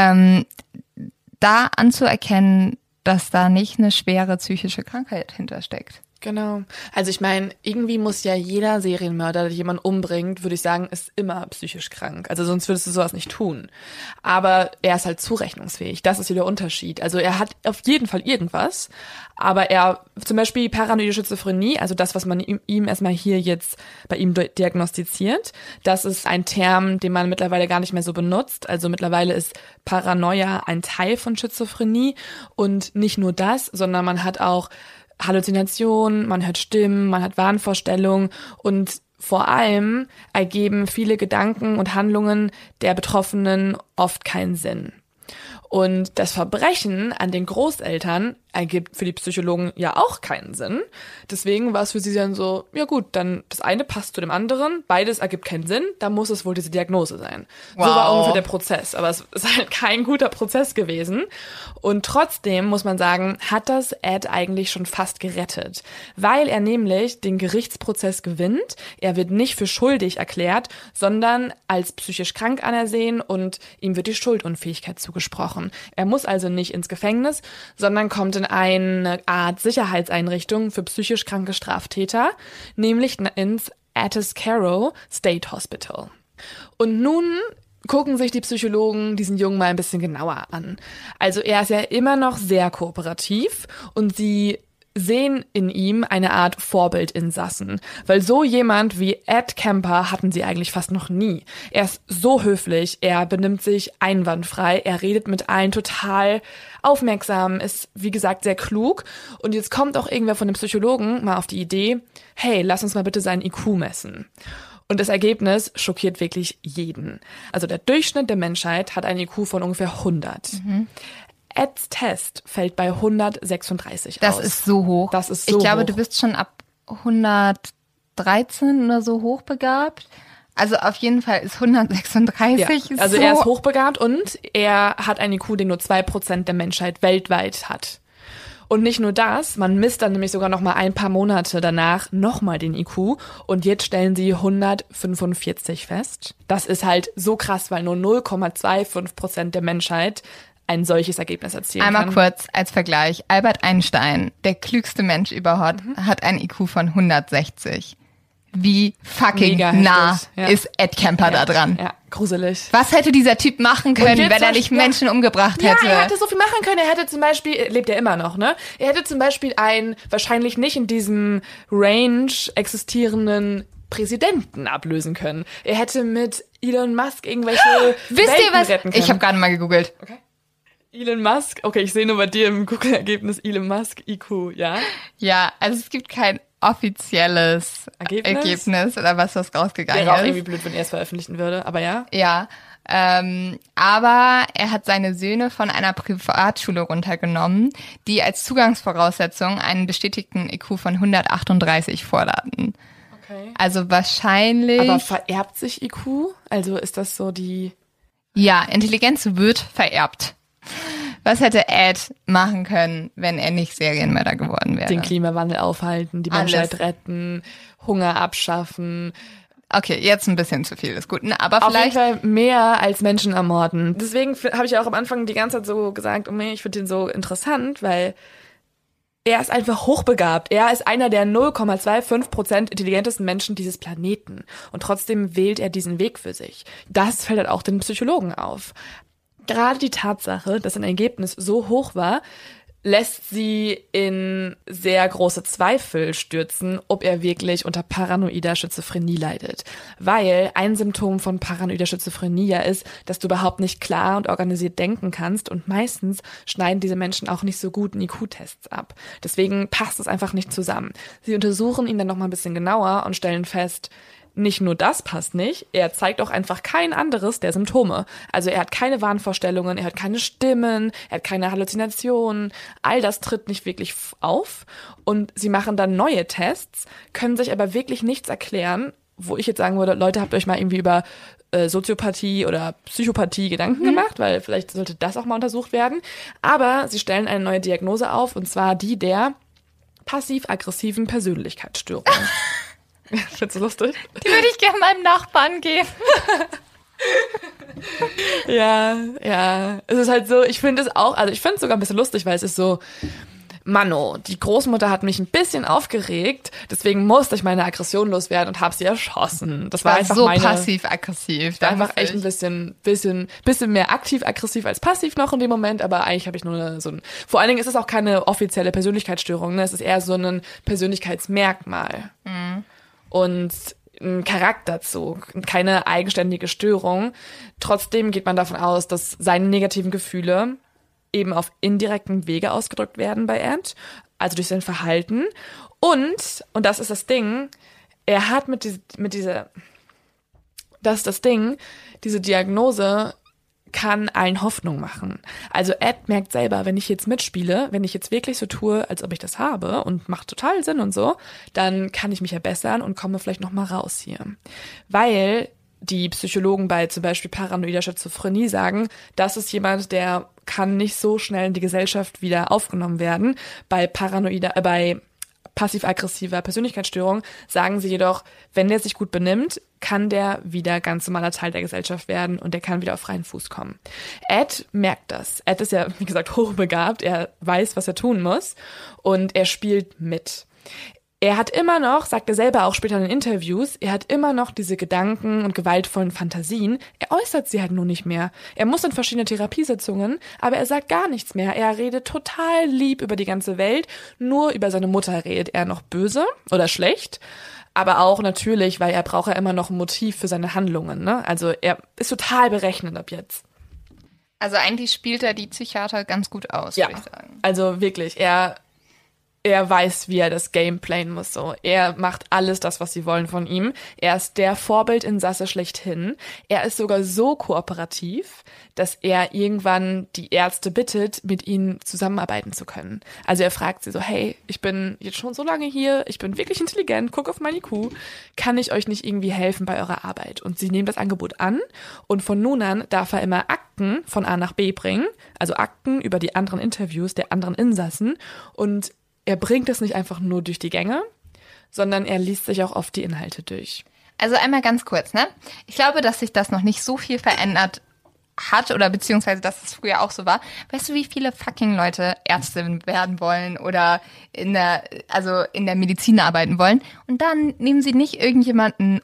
da anzuerkennen, dass da nicht eine schwere psychische Krankheit hintersteckt. Genau. Also ich meine, irgendwie muss ja jeder Serienmörder, der jemanden umbringt, würde ich sagen, ist immer psychisch krank. Also sonst würdest du sowas nicht tun. Aber er ist halt zurechnungsfähig. Das ist wieder der Unterschied. Also er hat auf jeden Fall irgendwas, aber er, zum Beispiel paranoide Schizophrenie, also das, was man ihm erstmal hier jetzt bei ihm diagnostiziert, das ist ein Term, den man mittlerweile gar nicht mehr so benutzt. Also mittlerweile ist Paranoia ein Teil von Schizophrenie und nicht nur das, sondern man hat auch Halluzinationen, man hört Stimmen, man hat Wahnvorstellungen und vor allem ergeben viele Gedanken und Handlungen der Betroffenen oft keinen Sinn. Und das Verbrechen an den Großeltern ergibt für die Psychologen ja auch keinen Sinn. Deswegen war es für sie dann so, ja gut, dann das eine passt zu dem anderen, beides ergibt keinen Sinn, dann muss es wohl diese Diagnose sein. Wow. So war ungefähr der Prozess, aber es ist halt kein guter Prozess gewesen. Und trotzdem, muss man sagen, hat das Ed eigentlich schon fast gerettet, weil er nämlich den Gerichtsprozess gewinnt. Er wird nicht für schuldig erklärt, sondern als psychisch krank anersehen und ihm wird die Schuldunfähigkeit zugesprochen. Er muss also nicht ins Gefängnis, sondern kommt in eine Art Sicherheitseinrichtung für psychisch kranke Straftäter, nämlich ins Atascaro State Hospital. Und nun gucken sich die Psychologen diesen Jungen mal ein bisschen genauer an. Also er ist ja immer noch sehr kooperativ und sie sehen in ihm eine Art Vorbildinsassen, weil so jemand wie Ed Kemper hatten sie eigentlich fast noch nie. Er ist so höflich, er benimmt sich einwandfrei, er redet mit allen total aufmerksam, ist wie gesagt sehr klug und jetzt kommt auch irgendwer von den Psychologen mal auf die Idee, hey, lass uns mal bitte seinen IQ messen. Und das Ergebnis schockiert wirklich jeden. Also der Durchschnitt der Menschheit hat einen IQ von ungefähr 100. Eds Test fällt bei 136 aus. Das ist so hoch. Das ist so Ich glaube, hoch. du bist schon ab 113 oder so hochbegabt. Also auf jeden Fall ist 136 ja. Also so. er ist hochbegabt und er hat einen IQ, den nur 2% der Menschheit weltweit hat. Und nicht nur das, man misst dann nämlich sogar noch mal ein paar Monate danach nochmal den IQ und jetzt stellen sie 145 fest. Das ist halt so krass, weil nur 0,25% der Menschheit ein solches Ergebnis erzielen kann. Einmal kurz als Vergleich. Albert Einstein, der klügste Mensch überhaupt, hat ein IQ von 160. Wie fucking Mega nah heftig, ja. ist Ed Kemper da dran? Ja, gruselig. Was hätte dieser Typ machen können, jetzt wenn er nicht Menschen umgebracht hätte? Ja, er hätte so viel machen können. Er hätte zum Beispiel, lebt er immer noch, ne? Er hätte zum Beispiel einen wahrscheinlich nicht in diesem Range existierenden Präsidenten ablösen können. Er hätte mit Elon Musk irgendwelche Wisst Welten ihr was? retten können. Ich habe gerade mal gegoogelt. Okay. Elon Musk, okay, ich sehe nur bei dir im Google-Ergebnis Elon Musk IQ, ja? Ja, also es gibt kein offizielles Ergebnis oder was rausgegangen Wäre auch ist. irgendwie blöd, wenn er es veröffentlichen würde, aber ja. Ja, aber er hat seine Söhne von einer Privatschule runtergenommen, die als Zugangsvoraussetzung einen bestätigten IQ von 138 forderten. Okay. Also wahrscheinlich... Aber vererbt sich IQ? Also ist das so die... Ja, Intelligenz wird vererbt. Was hätte Ed machen können, wenn er nicht Serienmörder geworden wäre? Den Klimawandel aufhalten, die Menschheit retten, Hunger abschaffen. Okay, jetzt ein bisschen zu viel des Guten, aber Auf vielleicht... jeden Fall mehr als Menschen ermorden. Deswegen habe ich auch am Anfang die ganze Zeit so gesagt, oh nee, ich finde den so interessant, weil er ist einfach hochbegabt. Er ist einer der 0,25% intelligentesten Menschen dieses Planeten. Und trotzdem wählt er diesen Weg für sich. Das fällt halt auch den Psychologen auf. Gerade die Tatsache, dass ein Ergebnis so hoch war, lässt sie in sehr große Zweifel stürzen, ob er wirklich unter paranoider Schizophrenie leidet. Weil ein Symptom von paranoider Schizophrenie ja ist, dass du überhaupt nicht klar und organisiert denken kannst und meistens schneiden diese Menschen auch nicht so gut in IQ-Tests ab. Deswegen passt es einfach nicht zusammen. Sie untersuchen ihn dann noch mal ein bisschen genauer und stellen fest, nicht nur das passt nicht, er zeigt auch einfach kein anderes der Symptome. Also er hat keine Wahnvorstellungen, er hat keine Stimmen, er hat keine Halluzinationen. All das tritt nicht wirklich auf. Und sie machen dann neue Tests, können sich aber wirklich nichts erklären, wo ich jetzt sagen würde, Leute, habt euch mal irgendwie über Soziopathie oder Psychopathie Gedanken gemacht, weil vielleicht sollte das auch mal untersucht werden. Aber sie stellen eine neue Diagnose auf, und zwar die der passiv-aggressiven Persönlichkeitsstörung. Findest du lustig? Die würde ich gerne meinem Nachbarn geben. Ja. Es ist halt so, ich finde es auch, also ich finde es sogar ein bisschen lustig, weil es ist so, Manno, die Großmutter hat mich ein bisschen aufgeregt, deswegen musste ich meine Aggression loswerden und habe sie erschossen. Das war einfach so passiv-aggressiv. Das war einfach echt ein bisschen mehr aktiv-aggressiv als passiv noch in dem Moment, aber eigentlich habe ich nur so ein, vor allen Dingen ist es auch keine offizielle Persönlichkeitsstörung, ne? Es ist eher so ein Persönlichkeitsmerkmal. Und ein Charakterzug, keine eigenständige Störung. Trotzdem geht man davon aus, dass seine negativen Gefühle eben auf indirekten Wege ausgedrückt werden bei Ed, also durch sein Verhalten. Und das ist das Ding, er hat diese Diagnose kann allen Hoffnung machen. Also Ed merkt selber, wenn ich jetzt mitspiele, wenn ich jetzt wirklich so tue, als ob ich das habe und macht total Sinn und so, dann kann ich mich ja bessern und komme vielleicht noch mal raus hier. Weil die Psychologen bei zum Beispiel paranoider Schizophrenie sagen, das ist jemand, der kann nicht so schnell in die Gesellschaft wieder aufgenommen werden. Bei passiv-aggressiver Persönlichkeitsstörung sagen sie jedoch, wenn der sich gut benimmt, kann der wieder ganz normaler Teil der Gesellschaft werden und der kann wieder auf freien Fuß kommen. Ed merkt das. Ed ist ja, wie gesagt, hochbegabt. Er weiß, was er tun muss und er spielt mit. Er hat immer noch, sagt er selber auch später in den Interviews, er hat immer noch diese Gedanken und gewaltvollen Fantasien. Er äußert sie halt nur nicht mehr. Er muss in verschiedene Therapiesitzungen, aber er sagt gar nichts mehr. Er redet total lieb über die ganze Welt. Nur über seine Mutter redet er noch böse oder schlecht. Aber auch natürlich, weil er braucht ja immer noch ein Motiv für seine Handlungen, ne? Also er ist total berechnend ab jetzt. Also eigentlich spielt er die Psychiater ganz gut aus, Ja, würde ich sagen. also wirklich, er weiß, wie er das Game playen muss, so. Er macht alles das, was sie wollen von ihm. Er ist der Vorbildinsasse schlechthin. Er ist sogar so kooperativ, dass er irgendwann die Ärzte bittet, mit ihnen zusammenarbeiten zu können. Also er fragt sie so, hey, ich bin jetzt schon so lange hier, ich bin wirklich intelligent, guck auf mein IQ, kann ich euch nicht irgendwie helfen bei eurer Arbeit? Und sie nehmen das Angebot an und von nun an darf er immer Akten von A nach B bringen, also Akten über die anderen Interviews der anderen Insassen und er bringt es nicht einfach nur durch die Gänge, sondern er liest sich auch oft die Inhalte durch. Also einmal ganz kurz, ne? Ich glaube, dass sich das noch nicht so viel verändert hat oder beziehungsweise, dass es früher auch so war. Weißt du, wie viele fucking Leute Ärztin werden wollen oder in der Medizin arbeiten wollen? Und dann nehmen sie nicht irgendjemanden,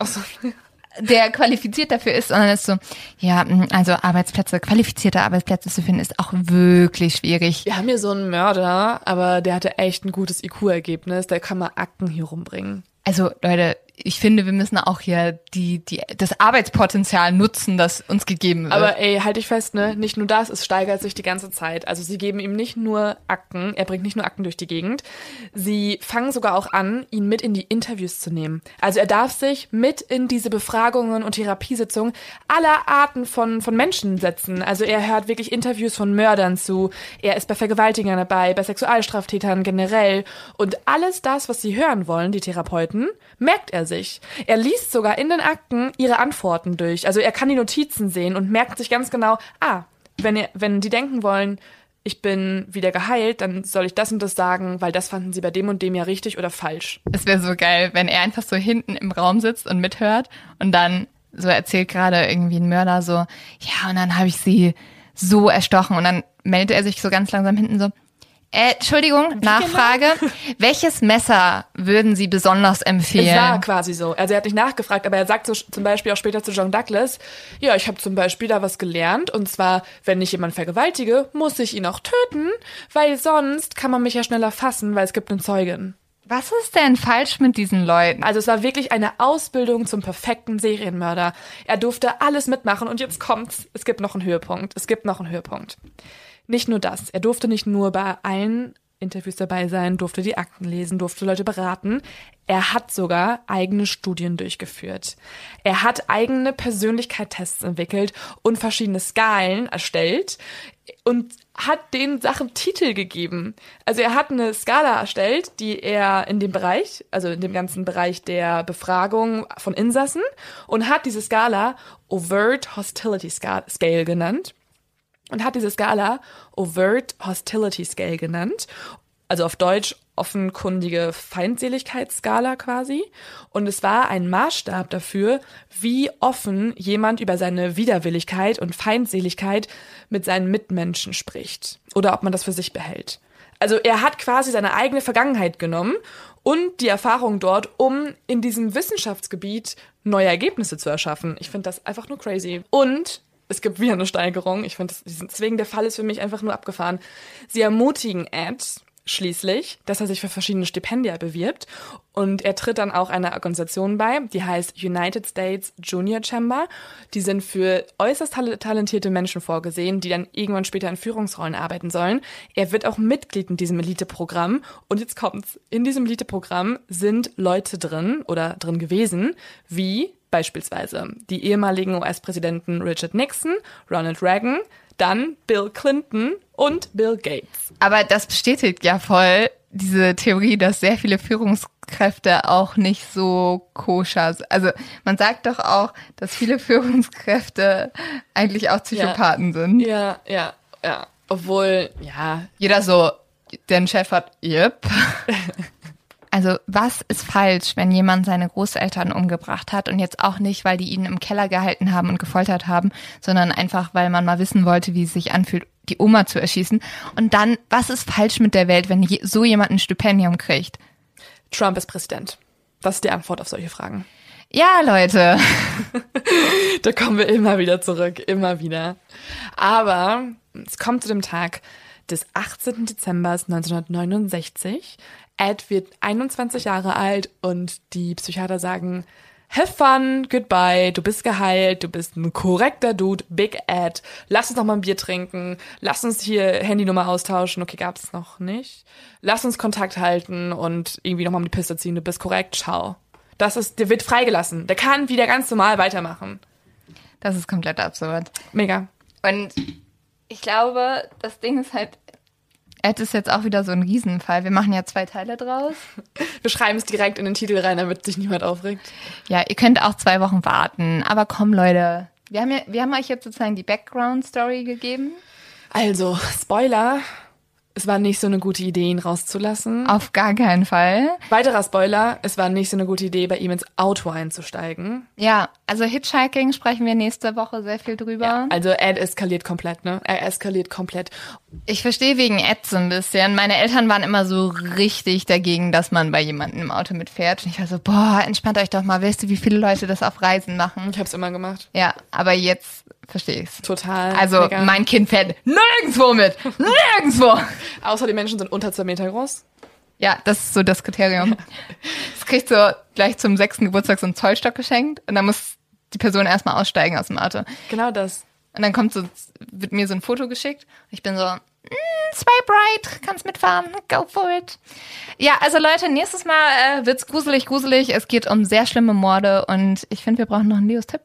der qualifiziert dafür ist, sondern ist so, ja, also qualifizierte Arbeitsplätze zu finden, ist auch wirklich schwierig. Wir haben hier so einen Mörder, aber der hatte echt ein gutes IQ-Ergebnis, der kann mal Akten hier rumbringen. Also Leute, ich finde, wir müssen auch hier das Arbeitspotenzial nutzen, das uns gegeben wird. Aber ey, halt dich fest, ne? Nicht nur das, es steigert sich die ganze Zeit. Also sie geben ihm nicht nur Akten, er bringt nicht nur Akten durch die Gegend, sie fangen sogar auch an, ihn mit in die Interviews zu nehmen. Also er darf sich mit in diese Befragungen und Therapiesitzungen aller Arten von Menschen setzen. Also er hört wirklich Interviews von Mördern zu, er ist bei Vergewaltigern dabei, bei Sexualstraftätern generell und alles das, was sie hören wollen, die Therapeuten, merkt er sich. Er liest sogar in den Akten ihre Antworten durch. Also er kann die Notizen sehen und merkt sich ganz genau, wenn die denken wollen, ich bin wieder geheilt, dann soll ich das und das sagen, weil das fanden sie bei dem und dem ja richtig oder falsch. Es wäre so geil, wenn er einfach so hinten im Raum sitzt und mithört und dann so erzählt gerade irgendwie ein Mörder so, ja, und dann habe ich sie so erstochen und dann meldet er sich so ganz langsam hinten so, Entschuldigung, Nachfrage. Welches Messer würden Sie besonders empfehlen? Es war quasi so. Also er hat nicht nachgefragt, aber er sagt so zum Beispiel auch später zu John Douglas, ja, ich habe zum Beispiel da was gelernt und zwar, wenn ich jemanden vergewaltige, muss ich ihn auch töten, weil sonst kann man mich ja schneller fassen, weil es gibt einen Zeugen. Was ist denn falsch mit diesen Leuten? Also es war wirklich eine Ausbildung zum perfekten Serienmörder. Er durfte alles mitmachen und jetzt kommt's. Es gibt noch einen Höhepunkt. Nicht nur das. Er durfte nicht nur bei allen Interviews dabei sein, durfte die Akten lesen, durfte Leute beraten. Er hat sogar eigene Studien durchgeführt. Er hat eigene Persönlichkeitstests entwickelt und verschiedene Skalen erstellt und hat den Sachen Titel gegeben. Also er hat eine Skala erstellt, die er in dem Bereich, also in dem ganzen Bereich der Befragung von Insassen und hat diese Skala Overt Hostility Scale genannt. Und hat diese Skala Overt Hostility Scale genannt, also auf Deutsch offenkundige Feindseligkeitsskala quasi. Und es war ein Maßstab dafür, wie offen jemand über seine Widerwilligkeit und Feindseligkeit mit seinen Mitmenschen spricht oder ob man das für sich behält. Also er hat quasi seine eigene Vergangenheit genommen und die Erfahrung dort, um in diesem Wissenschaftsgebiet neue Ergebnisse zu erschaffen. Ich finde das einfach nur crazy. Und es gibt wieder eine Steigerung. Ich finde, deswegen der Fall ist für mich einfach nur abgefahren. Sie ermutigen Ed schließlich, dass er sich für verschiedene Stipendien bewirbt und er tritt dann auch einer Organisation bei, die heißt United States Junior Chamber. Die sind für äußerst talentierte Menschen vorgesehen, die dann irgendwann später in Führungsrollen arbeiten sollen. Er wird auch Mitglied in diesem Elite-Programm und jetzt kommt's. In diesem Elite-Programm sind Leute drin oder drin gewesen, wie Beispielsweise die ehemaligen US-Präsidenten Richard Nixon, Ronald Reagan, dann Bill Clinton und Bill Gates. Aber das bestätigt ja voll diese Theorie, dass sehr viele Führungskräfte auch nicht so koscher sind. Also man sagt doch auch, dass viele Führungskräfte eigentlich auch Psychopathen sind. Ja. Obwohl, ja. Jeder so, der einen Chef hat, yep. Also was ist falsch, wenn jemand seine Großeltern umgebracht hat und jetzt auch nicht, weil die ihn im Keller gehalten haben und gefoltert haben, sondern einfach, weil man mal wissen wollte, wie es sich anfühlt, die Oma zu erschießen. Und dann, was ist falsch mit der Welt, wenn so jemand ein Stipendium kriegt? Trump ist Präsident. Das ist die Antwort auf solche Fragen. Ja, Leute. Da kommen wir immer wieder zurück, immer wieder. Aber es kommt zu dem Tag des 18. Dezember 1969. Ed wird 21 Jahre alt und die Psychiater sagen, have fun, goodbye, du bist geheilt, du bist ein korrekter Dude, Big Ed, lass uns noch mal ein Bier trinken, lass uns hier Handynummer austauschen, okay, gab's noch nicht, lass uns Kontakt halten und irgendwie noch mal um die Piste ziehen, du bist korrekt, ciao. Der wird freigelassen, der kann wieder ganz normal weitermachen. Das ist komplett absurd. Mega. Und ich glaube, das Ding ist halt, Ed ist jetzt auch wieder so ein Riesenfall. Wir machen ja 2 Teile draus. Wir schreiben es direkt in den Titel rein, damit sich niemand aufregt. Ja, ihr könnt auch 2 Wochen warten. Aber komm, Leute. Wir haben euch jetzt sozusagen die Background-Story gegeben. Also, Spoiler. Es war nicht so eine gute Idee, ihn rauszulassen. Auf gar keinen Fall. Weiterer Spoiler, es war nicht so eine gute Idee, bei ihm ins Auto einzusteigen. Ja, also Hitchhiking sprechen wir nächste Woche sehr viel drüber. Ja, also Ed eskaliert komplett, ne? Er eskaliert komplett. Ich verstehe wegen Ed so ein bisschen. Meine Eltern waren immer so richtig dagegen, dass man bei jemandem im Auto mitfährt. Und ich war so, boah, entspannt euch doch mal. Weißt du, wie viele Leute das auf Reisen machen? Ich hab's immer gemacht. Ja, aber jetzt verstehe ich's. Total. Also mega. Mein Kind fährt nirgendwo mit. Nirgendwo. Außer die Menschen sind unter 2 Meter groß. Ja, das ist so das Kriterium. Es kriegt so gleich zum 6. Geburtstag so einen Zollstock geschenkt und dann muss die Person erstmal aussteigen aus dem Auto. Genau das. Und dann wird mir so ein Foto geschickt und ich bin so, swipe right, kannst mitfahren, go for it. Ja, also Leute, nächstes Mal wird's gruselig. Es geht um sehr schlimme Morde und ich finde, wir brauchen noch einen Leos-Tipp.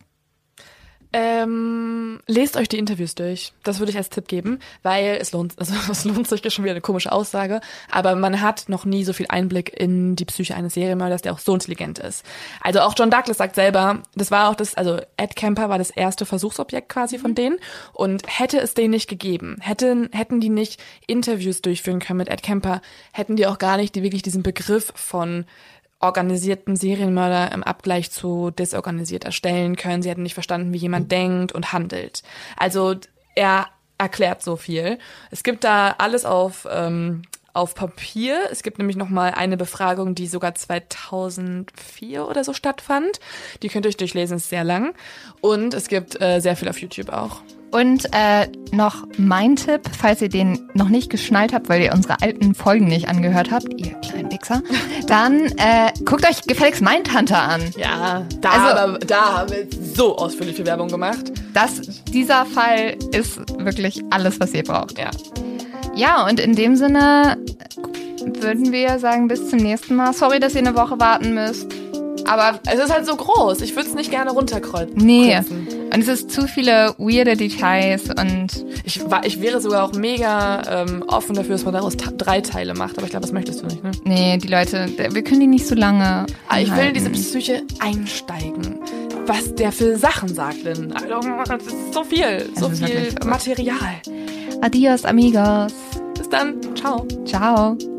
Lest euch die Interviews durch. Das würde ich als Tipp geben, weil es lohnt sich, ist schon wieder eine komische Aussage, aber man hat noch nie so viel Einblick in die Psyche eines Serienmörders, der auch so intelligent ist. Also auch John Douglas sagt selber, das war auch also Ed Kemper war das erste Versuchsobjekt quasi von denen und hätte es denen nicht gegeben, hätten die nicht Interviews durchführen können mit Ed Kemper, hätten die auch gar nicht wirklich diesen Begriff von organisierten Serienmörder im Abgleich zu desorganisiert erstellen können. Sie hätten nicht verstanden, wie jemand denkt und handelt. Also er erklärt so viel. Es gibt da alles auf Papier. Es gibt nämlich noch mal eine Befragung, die sogar 2004 oder so stattfand. Die könnt ihr euch durchlesen, ist sehr lang. Und es gibt sehr viel auf YouTube auch. Und noch mein Tipp, falls ihr den noch nicht geschnallt habt, weil ihr unsere alten Folgen nicht angehört habt, ihr kleinen Wichser, dann guckt euch gefälligst Mindhunter an. Ja, da haben wir so ausführlich viel Werbung gemacht. Dieser Fall ist wirklich alles, was ihr braucht. Ja. Ja, und in dem Sinne würden wir sagen, bis zum nächsten Mal. Sorry, dass ihr eine Woche warten müsst. Aber es ist halt so groß. Ich würde es nicht gerne runterkreuzen. Nee. Und es ist zu viele weirde Details und ich wäre sogar auch mega offen dafür, dass man daraus 3 Teile macht. Aber ich glaube, das möchtest du nicht, ne? Nee, die Leute, wir können die nicht so lange ich will in diese Psyche einsteigen. Was der für Sachen sagt, denn das ist so viel. So viel Material. Adios, amigos. Bis dann. Ciao. Ciao.